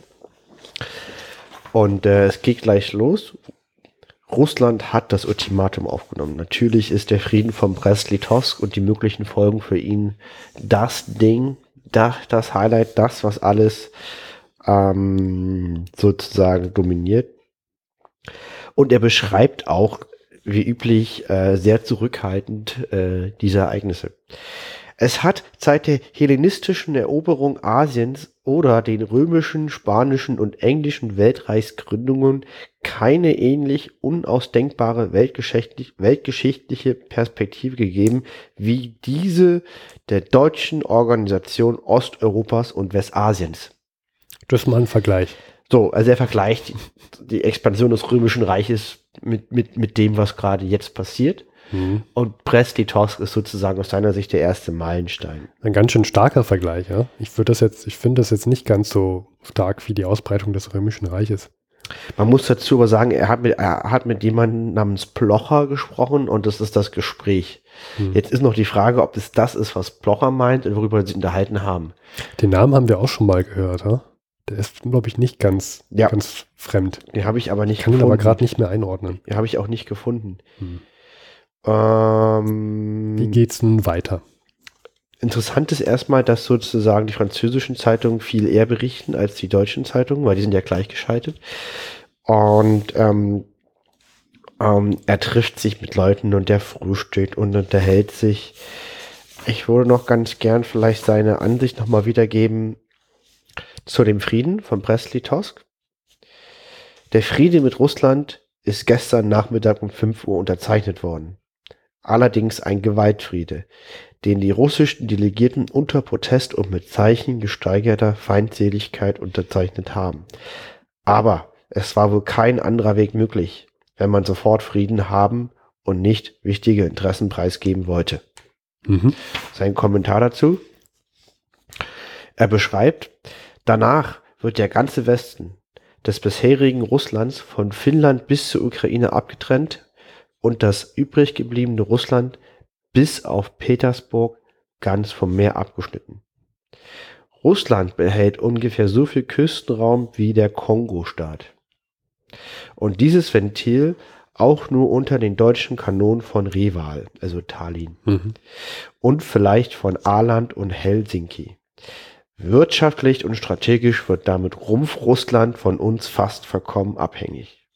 Und es geht gleich los. Russland hat das Ultimatum aufgenommen. Natürlich ist der Frieden von Brest-Litovsk und die möglichen Folgen für ihn das Ding, das Highlight, das, was alles sozusagen dominiert. Und er beschreibt auch, wie üblich, sehr zurückhaltend diese Ereignisse. Es hat seit der hellenistischen Eroberung Asiens oder den römischen, spanischen und englischen Weltreichsgründungen keine ähnlich unausdenkbare weltgeschichtliche Perspektive gegeben wie diese der deutschen Organisation Osteuropas und Westasiens.
Das ist mal ein Vergleich.
So, also er vergleicht die Expansion des Römischen Reiches mit dem, was gerade jetzt passiert. Und Brest-Litovsk ist sozusagen aus seiner Sicht der erste Meilenstein.
Ein ganz schön starker Vergleich, ja. Ich finde das jetzt nicht ganz so stark wie die Ausbreitung des Römischen Reiches.
Man muss dazu aber sagen, er hat mit jemandem namens Plocher gesprochen und das ist das Gespräch. Jetzt ist noch die Frage, ob es das ist, was Plocher meint und worüber sie sich unterhalten haben.
Den Namen haben wir auch schon mal gehört, ja. Der ist, glaube ich, nicht ganz fremd.
Den habe ich aber nicht
gefunden. Kann ihn aber gerade nicht mehr einordnen.
Den habe ich auch nicht gefunden.
Wie geht's nun weiter?
Interessant ist erstmal, dass sozusagen die französischen Zeitungen viel eher berichten als die deutschen Zeitungen, weil die sind ja gleichgeschaltet. Und er trifft sich mit Leuten und der frühstückt und unterhält sich. Ich würde noch ganz gern vielleicht seine Ansicht nochmal wiedergeben zu dem Frieden von Brest-Litovsk. Der Friede mit Russland ist gestern Nachmittag um 5 Uhr unterzeichnet worden. Allerdings ein Gewaltfriede, den die russischen Delegierten unter Protest und mit Zeichen gesteigerter Feindseligkeit unterzeichnet haben. Aber es war wohl kein anderer Weg möglich, wenn man sofort Frieden haben und nicht wichtige Interessen preisgeben wollte. Sein Kommentar dazu: Er beschreibt, danach wird der ganze Westen des bisherigen Russlands von Finnland bis zur Ukraine abgetrennt und das übrig gebliebene Russland bis auf Petersburg ganz vom Meer abgeschnitten. Russland behält ungefähr so viel Küstenraum wie der Kongo-Staat. Und dieses Ventil auch nur unter den deutschen Kanonen von Reval, also Tallinn, und vielleicht von Åland und Helsinki. Wirtschaftlich und strategisch wird damit Rumpf-Russland von uns fast vollkommen abhängig.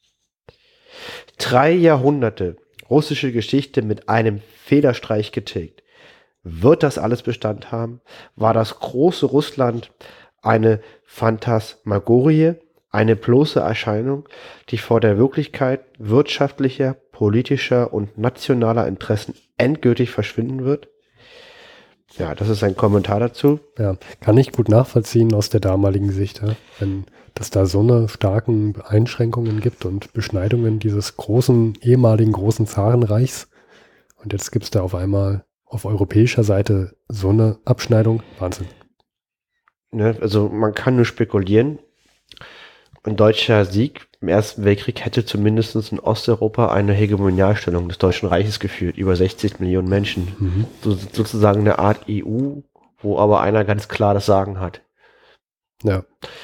3 Jahrhunderte russische Geschichte mit einem Federstreich getilgt. Wird das alles Bestand haben? War das große Russland eine Phantasmagorie, eine bloße Erscheinung, die vor der Wirklichkeit wirtschaftlicher, politischer und nationaler Interessen endgültig verschwinden wird? Ja, das ist ein Kommentar dazu.
Ja, kann ich gut nachvollziehen aus der damaligen Sicht, ja? Wenn dass da so eine starken Einschränkungen gibt und Beschneidungen dieses ehemaligen großen Zarenreichs. Und jetzt gibt es da auf einmal auf europäischer Seite so eine Abschneidung. Wahnsinn.
Ne, also man kann nur spekulieren. Ein deutscher Sieg im Ersten Weltkrieg hätte zumindest in Osteuropa eine Hegemonialstellung des Deutschen Reiches geführt, über 60 Millionen Menschen. Sozusagen eine Art EU, wo aber einer ganz klar das Sagen hat.
Ja.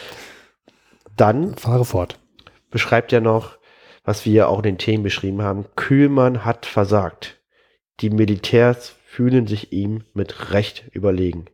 Dann
fahre fort.
Beschreibt er noch, was wir auch in den Themen beschrieben haben, Kühlmann hat versagt. Die Militärs fühlen sich ihm mit Recht überlegen.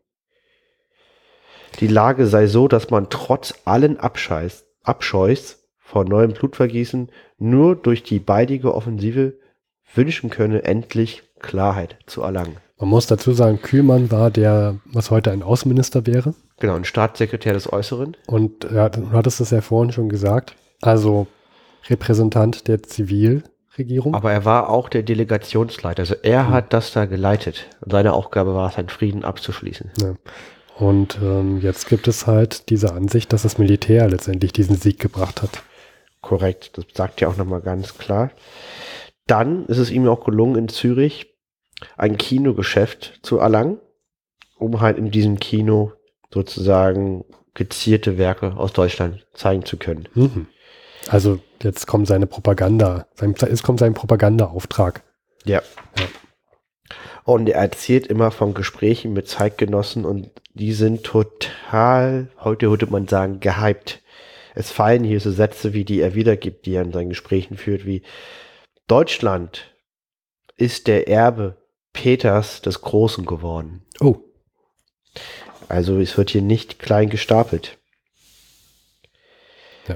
Die Lage sei so, dass man trotz allen Abscheus vor neuem Blutvergießen nur durch die baldige Offensive wünschen könne, endlich Klarheit zu erlangen.
Man muss dazu sagen, Kühlmann war der, was heute ein Außenminister wäre.
Genau, ein Staatssekretär des Äußeren.
Und ja, du hattest es ja vorhin schon gesagt, also Repräsentant der Zivilregierung.
Aber er war auch der Delegationsleiter, also er hat das da geleitet. Und seine Aufgabe war es, einen Frieden abzuschließen.
Ja. Und jetzt gibt es halt diese Ansicht, dass das Militär letztendlich diesen Sieg gebracht hat.
Korrekt, das sagt ja auch nochmal ganz klar. Dann ist es ihm auch gelungen, in Zürich ein Kinogeschäft zu erlangen, um halt in diesem Kino sozusagen gezierte Werke aus Deutschland zeigen zu können.
Also jetzt kommt seine Propaganda, es kommt sein Propagandaauftrag.
Ja. Und er erzählt immer von Gesprächen mit Zeitgenossen und die sind total, heute würde man sagen, gehypt. Es fallen hier so Sätze, wie die er wiedergibt, die er in seinen Gesprächen führt, wie Deutschland ist der Erbe Peters des Großen geworden.
Oh.
Also es wird hier nicht klein gestapelt.
Ja.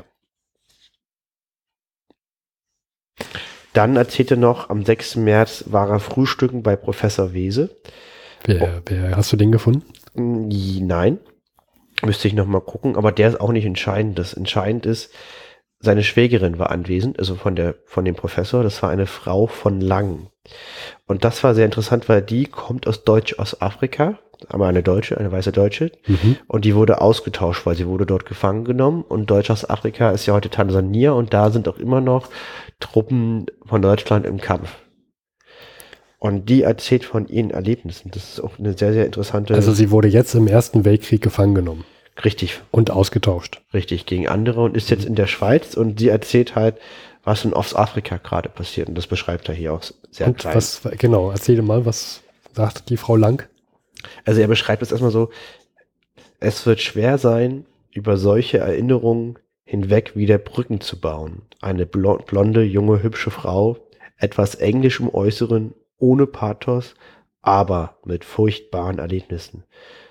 Dann erzählt er noch, am 6. März war er frühstücken bei Professor Wese.
Wer hast du den gefunden?
Nein, müsste ich noch mal gucken, aber der ist auch nicht entscheidend. Das entscheidend ist, seine Schwägerin war anwesend, also von dem Professor, das war eine Frau von Lang. Und das war sehr interessant, weil die kommt aus Deutsch-Ostafrika, aber eine weiße Deutsche, und die wurde ausgetauscht, weil sie wurde dort gefangen genommen und Deutsch-Ostafrika ist ja heute Tansania und da sind auch immer noch Truppen von Deutschland im Kampf. Und die erzählt von ihren Erlebnissen. Das ist auch eine sehr, sehr interessante...
Also sie wurde jetzt im Ersten Weltkrieg gefangen genommen.
Richtig.
Und ausgetauscht.
Richtig, gegen andere und ist jetzt in der Schweiz und sie erzählt halt, was in Ostafrika gerade passiert. Und das beschreibt er hier auch sehr
und
klein.
Genau, erzähle mal, was sagt die Frau Lang?
Also er beschreibt es erstmal so, es wird schwer sein, über solche Erinnerungen hinweg wieder Brücken zu bauen. Eine blonde, junge, hübsche Frau, etwas Englisch im Äußeren, ohne Pathos, aber mit furchtbaren Erlebnissen.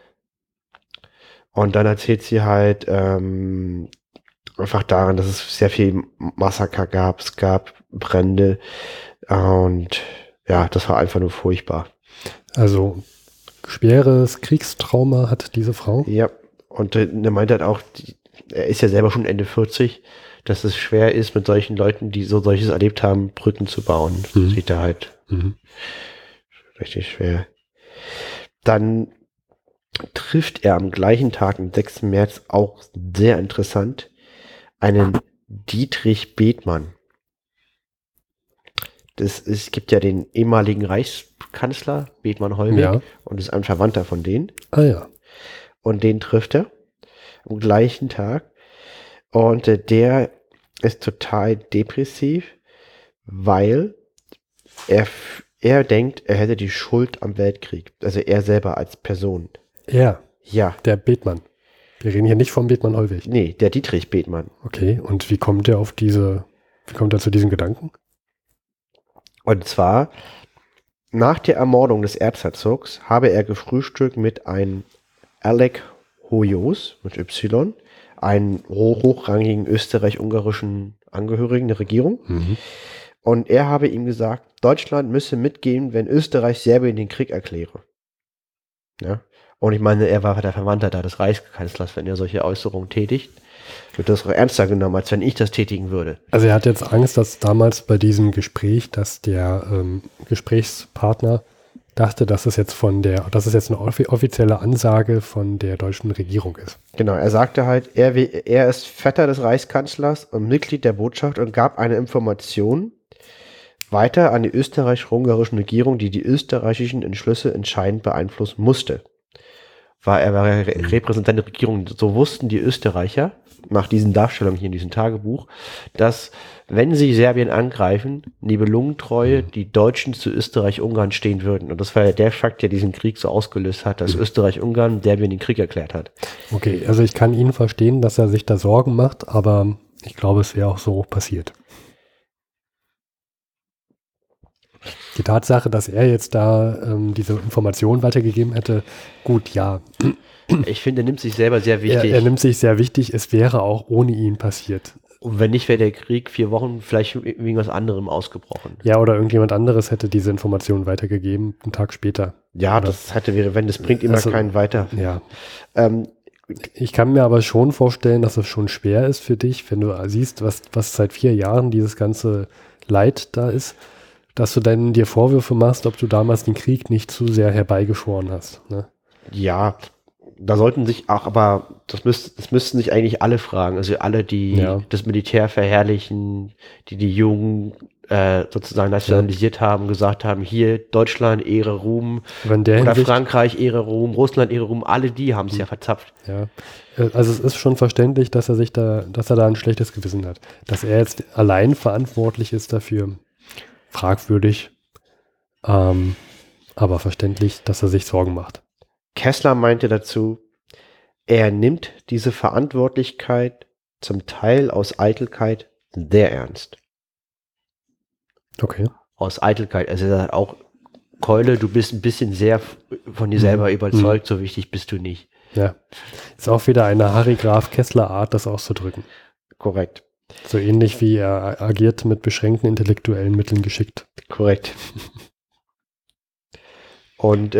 Und dann erzählt sie halt einfach daran, dass es sehr viel Massaker gab, es gab Brände und ja, das war einfach nur furchtbar.
Also schweres Kriegstrauma hat diese Frau?
Ja, und er meint halt auch, er ist ja selber schon Ende 40, dass es schwer ist, mit solchen Leuten, die so solches erlebt haben, Brücken zu bauen. Sieht er halt richtig schwer. Dann trifft er am gleichen Tag, am 6. März, auch sehr interessant, einen Dietrich Bethmann. Es gibt ja den ehemaligen Reichskanzler, Bethmann Hollweg, und ist ein Verwandter von denen.
Ah ja.
und den trifft er am gleichen Tag. Und der ist total depressiv, weil er denkt, er hätte die Schuld am Weltkrieg. Also er selber als Person.
Er,
Ja.
der Bethmann. Wir reden hier nicht vom Bethmann Hollweg.
Nee, der Dietrich Bethmann.
Okay, und wie kommt er zu diesem Gedanken?
Und zwar, nach der Ermordung des Erzherzogs habe er gefrühstückt mit einem Alec Hoyos mit Y, einen hochrangigen österreich-ungarischen Angehörigen der Regierung.
Mhm.
Und er habe ihm gesagt, Deutschland müsse mitgehen, wenn Österreich Serbien den Krieg erkläre. Ja. Und ich meine, er war der Verwandter da des Reichskanzlers, wenn er solche Äußerungen tätigt. Wird das auch ernster genommen, als wenn ich das tätigen würde.
Also er hat jetzt Angst, dass damals bei diesem Gespräch, dass der Gesprächspartner dachte, dass es jetzt eine offizielle Ansage von der deutschen Regierung ist.
Genau, er sagte halt, er ist Vetter des Reichskanzlers und Mitglied der Botschaft und gab eine Information weiter an die österreich-ungarische Regierung, die österreichischen Entschlüsse entscheidend beeinflussen musste. Er war Repräsentant der Regierung. So wussten die Österreicher, nach diesen Darstellungen hier in diesem Tagebuch, dass, wenn sie Serbien angreifen, Nibelungentreue die Deutschen zu Österreich-Ungarn stehen würden. Und das war ja der Fakt, der diesen Krieg so ausgelöst hat, dass Österreich-Ungarn Serbien den Krieg erklärt hat.
Okay, also ich kann ihn verstehen, dass er sich da Sorgen macht, aber ich glaube, es wäre auch so passiert. Die Tatsache, dass er jetzt da diese Information weitergegeben hätte, gut, ja.
Ich finde, er nimmt sich selber sehr wichtig.
Er nimmt sich sehr wichtig, es wäre auch ohne ihn passiert.
Und wenn nicht, wäre der Krieg 4 Wochen vielleicht wegen was anderem ausgebrochen.
Ja, oder irgendjemand anderes hätte diese Information weitergegeben, einen Tag später.
Ja,
Oder,
das bringt immer keinen weiter.
Ja. Ich kann mir aber schon vorstellen, dass es schon schwer ist für dich, wenn du siehst, was seit 4 Jahren dieses ganze Leid da ist, dass du dann dir Vorwürfe machst, ob du damals den Krieg nicht zu sehr herbeigeschworen hast. Ne?
Ja, da sollten sich auch, aber das müssten sich eigentlich alle fragen. Also alle, die das Militär verherrlichen, die Jugend sozusagen nationalisiert haben, gesagt haben, hier Deutschland, Ehre, Ruhm, oder Frankreich, Ehre, Ruhm, Russland, Ehre, Ruhm, alle die haben es ja verzapft. Ja,
also es ist schon verständlich, dass er da ein schlechtes Gewissen hat. Dass er jetzt allein verantwortlich ist dafür, fragwürdig, aber verständlich, dass er sich Sorgen macht.
Kessler meinte dazu, er nimmt diese Verantwortlichkeit zum Teil aus Eitelkeit sehr ernst.
Okay.
Aus Eitelkeit. Also er sagt auch, Keule, du bist ein bisschen sehr von dir selber überzeugt, so wichtig bist du nicht.
Ja. Ist auch wieder eine Harry Graf Kessler Art, das auszudrücken.
Korrekt.
So ähnlich wie er agiert mit beschränkten intellektuellen Mitteln geschickt.
Korrekt. Und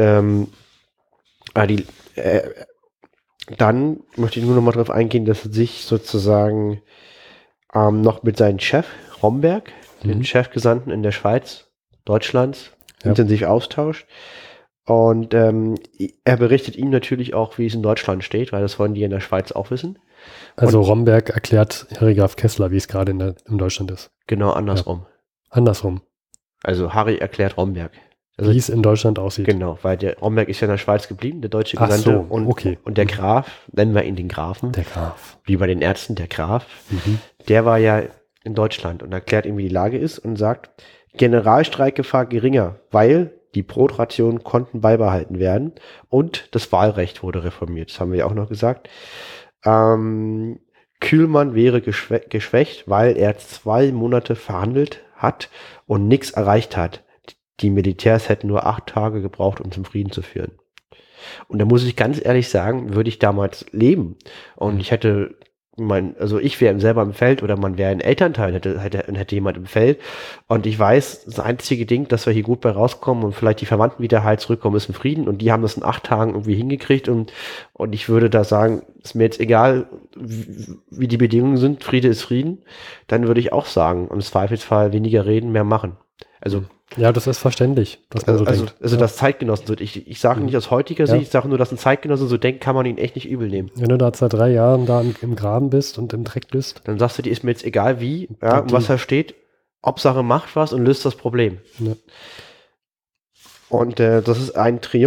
dann möchte ich nur noch mal darauf eingehen, dass er sich sozusagen noch mit seinem Chef Romberg, den Chefgesandten in der Schweiz, Deutschlands, intensiv austauscht. Und er berichtet ihm natürlich auch, wie es in Deutschland steht, weil das wollen die in der Schweiz auch wissen.
Also Romberg erklärt Harry Graf Kessler, wie es gerade in Deutschland ist.
Genau, andersrum.
Ja. Andersrum.
Also Harry erklärt Romberg. Also,
wie es in Deutschland aussieht.
Genau, weil der Romberg ist ja in der Schweiz geblieben, der deutsche Gesandte. Und der Graf, nennen wir ihn den Grafen.
Der Graf.
Wie bei den Ärzten, der Graf. Der war ja in Deutschland und erklärt ihm, wie die Lage ist und sagt, Generalstreikgefahr geringer, weil die Brotrationen konnten beibehalten werden und das Wahlrecht wurde reformiert. Das haben wir ja auch noch gesagt. Kühlmann wäre geschwächt, weil er 2 Monate verhandelt hat und nichts erreicht hat. Die Militärs hätten nur 8 Tage gebraucht, um zum Frieden zu führen. Und da muss ich ganz ehrlich sagen, würde ich damals leben und ich hätte ich wäre selber im Feld oder man wäre ein Elternteil, hätte jemand im Feld und ich weiß, das einzige Ding, dass wir hier gut bei rauskommen und vielleicht die Verwandten wieder heil zurückkommen, ist ein Frieden und die haben das in 8 Tagen irgendwie hingekriegt und ich würde da sagen, ist mir jetzt egal, wie die Bedingungen sind, Friede ist Frieden, dann würde ich auch sagen, im Zweifelsfall weniger reden, mehr machen. Also
ja, das ist verständlich, dass man so denkt.
Also dass Zeitgenossen so, ich sage nicht aus heutiger Sicht, ich sage nur, dass ein Zeitgenosse so denkt, kann man ihn echt nicht übel nehmen.
Wenn du da seit 3 Jahren da im Graben bist und im Dreck bist.
Dann sagst du, die ist mir jetzt egal wie, um was da steht, Hauptsache macht was und löst das Problem. Ja. Und das ist ein Triumph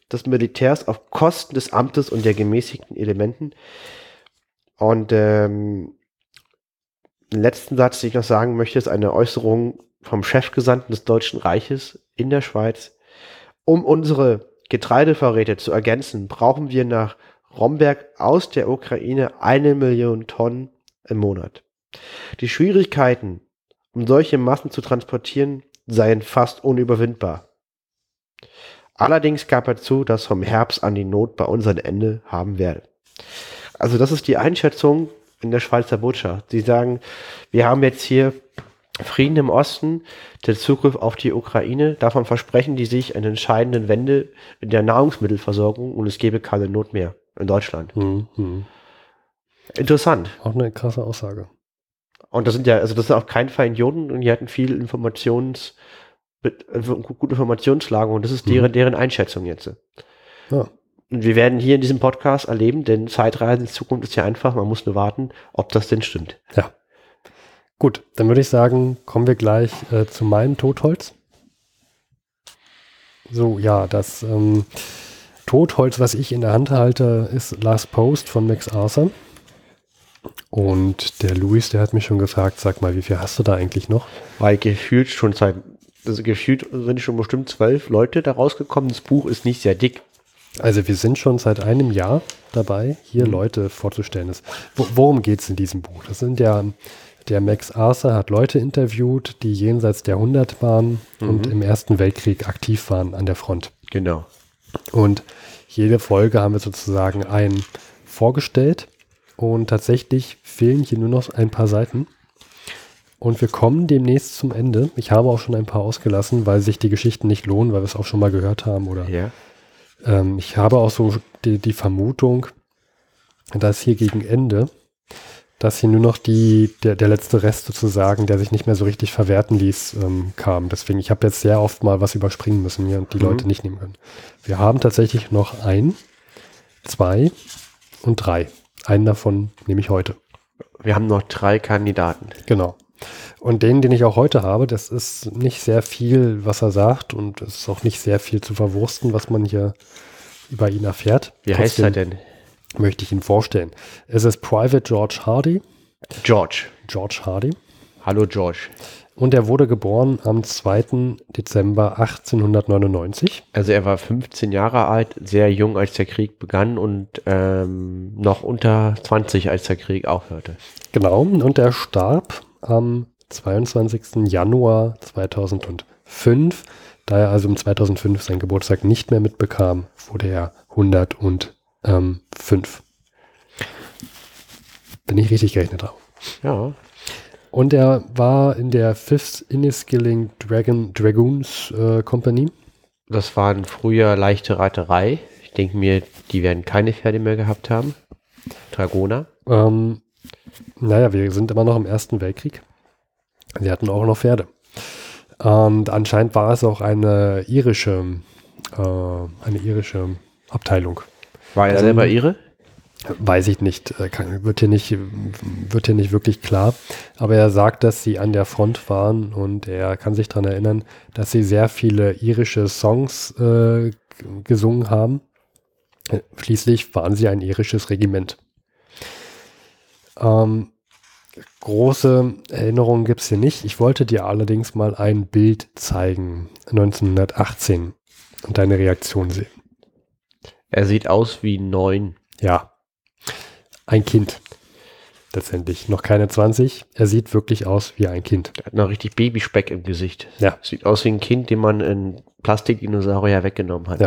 des Militärs auf Kosten des Amtes und der gemäßigten Elementen. Und den letzten Satz, den ich noch sagen möchte, ist eine Äußerung vom Chefgesandten des Deutschen Reiches in der Schweiz. Um unsere Getreidevorräte zu ergänzen, brauchen wir nach Romberg aus der Ukraine 1 Million Tonnen im Monat. Die Schwierigkeiten, um solche Massen zu transportieren, seien fast unüberwindbar. Allerdings gab er zu, dass vom Herbst an die Not bei uns ein Ende haben werde. Also das ist die Einschätzung in der Schweizer Botschaft. Sie sagen, wir haben jetzt hier Frieden im Osten, der Zugriff auf die Ukraine. Davon versprechen die sich eine entscheidende Wende in der Nahrungsmittelversorgung und es gäbe keine Not mehr in Deutschland. Interessant.
Auch eine krasse Aussage.
Und das sind ja, also das sind auf keinen Fall Idioten und die hatten viel gute Informationslage und das ist deren Einschätzung jetzt.
Ja.
Und wir werden hier in diesem Podcast erleben, denn Zeitreisen in Zukunft ist ja einfach, man muss nur warten, ob das denn stimmt.
Ja. Gut, dann würde ich sagen, kommen wir gleich zu meinem Totholz. So, ja, das Totholz, was ich in der Hand halte, ist Last Post von Max Arthur. Und der Luis, der hat mich schon gefragt, sag mal, wie viel hast du da eigentlich noch?
Weil gefühlt sind schon bestimmt 12 Leute da rausgekommen. Das Buch ist nicht sehr dick.
Also wir sind schon seit einem Jahr dabei, hier Leute vorzustellen. Worum geht es in diesem Buch? Das sind ja, der Max Arthur hat Leute interviewt, die jenseits der 100 waren und im Ersten Weltkrieg aktiv waren an der Front.
Genau.
Und jede Folge haben wir sozusagen einen vorgestellt und tatsächlich fehlen hier nur noch ein paar Seiten. Und wir kommen demnächst zum Ende. Ich habe auch schon ein paar ausgelassen, weil sich die Geschichten nicht lohnen, weil wir es auch schon mal gehört haben. Oder ich habe auch so die Vermutung, dass hier gegen Ende, dass hier nur noch der letzte Rest sozusagen, der sich nicht mehr so richtig verwerten ließ, kam. Deswegen, ich habe jetzt sehr oft mal was überspringen müssen hier und die Leute nicht nehmen können. Wir haben tatsächlich noch 1, 2 und 3. Einen davon nehme ich heute.
Wir haben noch 3 Kandidaten.
Genau. Und den ich auch heute habe, das ist nicht sehr viel, was er sagt und es ist auch nicht sehr viel zu verwursten, was man hier über ihn erfährt.
Wie heißt er denn?
Möchte ich ihn vorstellen. Es ist Private George Hardy.
George
Hardy.
Hallo George.
Und er wurde geboren am 2. Dezember 1899.
Also er war 15 Jahre alt, sehr jung, als der Krieg begann und noch unter 20, als der Krieg aufhörte.
Genau, und er starb am 22. Januar 2005. Da er also im 2005 seinen Geburtstag nicht mehr mitbekam, wurde er 105. Bin ich richtig gerechnet habe.
Ja.
Und er war in der 5th Inniskilling Dragoons Company.
Das waren früher leichte Reiterei. Ich denke mir, die werden keine Pferde mehr gehabt haben. Dragoner.
Naja, wir sind immer noch im Ersten Weltkrieg. Sie hatten auch noch Pferde. Und anscheinend war es auch eine irische Abteilung.
War er selber Ire?
Weiß ich nicht, wird hier nicht wirklich klar. Aber er sagt, dass sie an der Front waren und er kann sich daran erinnern, dass sie sehr viele irische Songs gesungen haben. Schließlich waren sie ein irisches Regiment. Große Erinnerungen gibt es hier nicht. Ich wollte dir allerdings mal ein Bild zeigen, 1918, und deine Reaktion sehen.
Er sieht aus wie 9.
Ja, ein Kind. Letztendlich noch keine 20. Er sieht wirklich aus wie ein Kind.
Er hat noch richtig Babyspeck im Gesicht.
Ja.
Sieht aus wie ein Kind, dem man einen Plastikdinosaurier weggenommen hat.
Ja.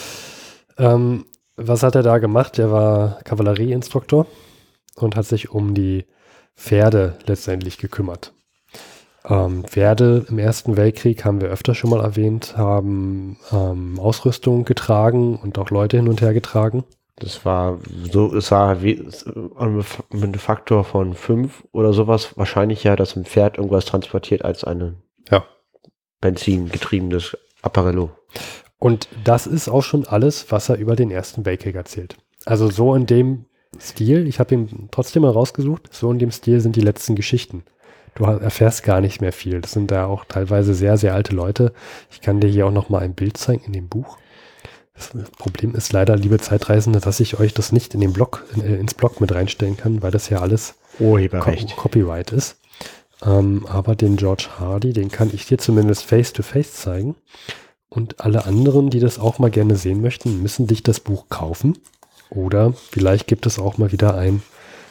Was hat er da gemacht? Er war Kavallerieinstruktor und hat sich um die Pferde letztendlich gekümmert. Pferde im Ersten Weltkrieg, haben wir öfter schon mal erwähnt, haben Ausrüstung getragen und auch Leute hin und her getragen.
Es war mit einem Faktor von 5 oder sowas wahrscheinlicher, dass ein Pferd irgendwas transportiert als ein benzingetriebenes Apparello.
Und das ist auch schon alles, was er über den Ersten Weltkrieg erzählt. Also so in dem Stil, ich habe ihn trotzdem mal rausgesucht, so in dem Stil sind die letzten Geschichten. Du erfährst gar nicht mehr viel. Das sind da auch teilweise sehr, sehr alte Leute. Ich kann dir hier auch noch mal ein Bild zeigen in dem Buch. Das Problem ist leider, liebe Zeitreisende, dass ich euch das nicht in den Blog, ins Blog mit reinstellen kann, weil das ja alles
Urheberrecht.
Copyright ist. Aber den George Hardy, den kann ich dir zumindest face-to-face zeigen. Und alle anderen, die das auch mal gerne sehen möchten, müssen dich das Buch kaufen. Oder vielleicht gibt es auch mal wieder ein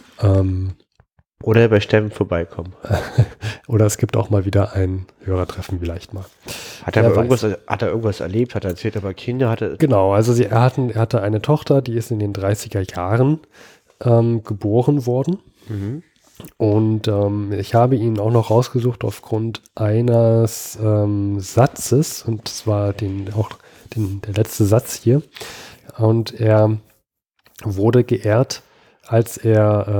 Oder bei Steffen vorbeikommen.
oder es gibt auch mal wieder ein Hörertreffen vielleicht mal.
Hat er irgendwas erlebt? Hat er erzählt, aber Kinder hatte?
Genau, also er hatte eine Tochter, die ist in den 30er Jahren geboren worden.
Mhm.
Und ich habe ihn auch noch rausgesucht aufgrund eines Satzes, und zwar der letzte Satz hier. Und er wurde geehrt, als er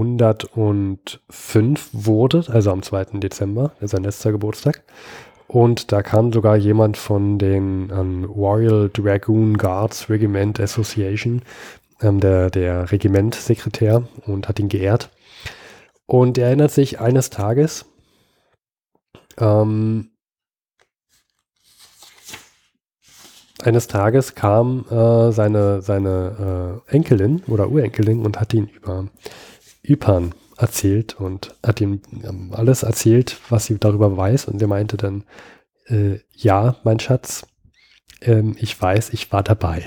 105 wurde, also am 2. Dezember, sein letzter Geburtstag. Und da kam sogar jemand von den Royal Dragoon Guards Regiment Association, der Regimentsekretär, und hat ihn geehrt. Und er erinnert sich eines Tages, kam seine Enkelin oder Urenkelin und hat ihn über Ypern erzählt und hat ihm alles erzählt, was sie darüber weiß. Und er meinte dann, ja, mein Schatz, ich weiß, ich war dabei.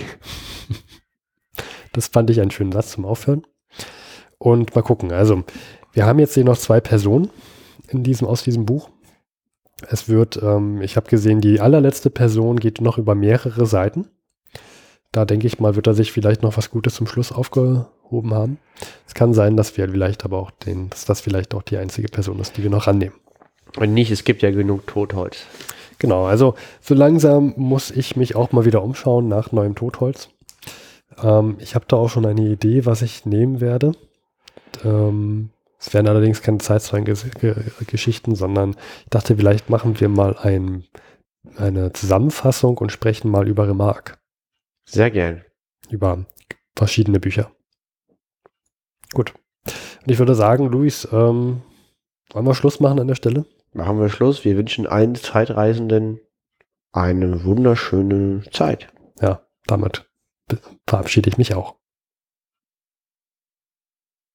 Das fand ich einen schönen Satz zum Aufhören. Und mal gucken, also wir haben jetzt hier noch 2 Personen aus diesem Buch. Es wird, ich habe gesehen, die allerletzte Person geht noch über mehrere Seiten. Da denke ich mal, wird er sich vielleicht noch was Gutes zum Schluss aufgehoben haben. Es kann sein, dass wir vielleicht aber auch dass das vielleicht auch die einzige Person ist, die wir noch rannehmen.
Und nicht, es gibt ja genug Totholz.
Genau, also so langsam muss ich mich auch mal wieder umschauen nach neuem Totholz. Ich habe da auch schon eine Idee, was ich nehmen werde. Es werden allerdings keine Zeitzeugengeschichten, sondern ich dachte, vielleicht machen wir mal eine Zusammenfassung und sprechen mal über Remarque.
Sehr gern.
Über verschiedene Bücher. Gut. Und ich würde sagen, Luis, wollen wir Schluss machen an der Stelle?
Machen wir Schluss. Wir wünschen allen Zeitreisenden eine wunderschöne Zeit.
Ja, damit verabschiede ich mich auch.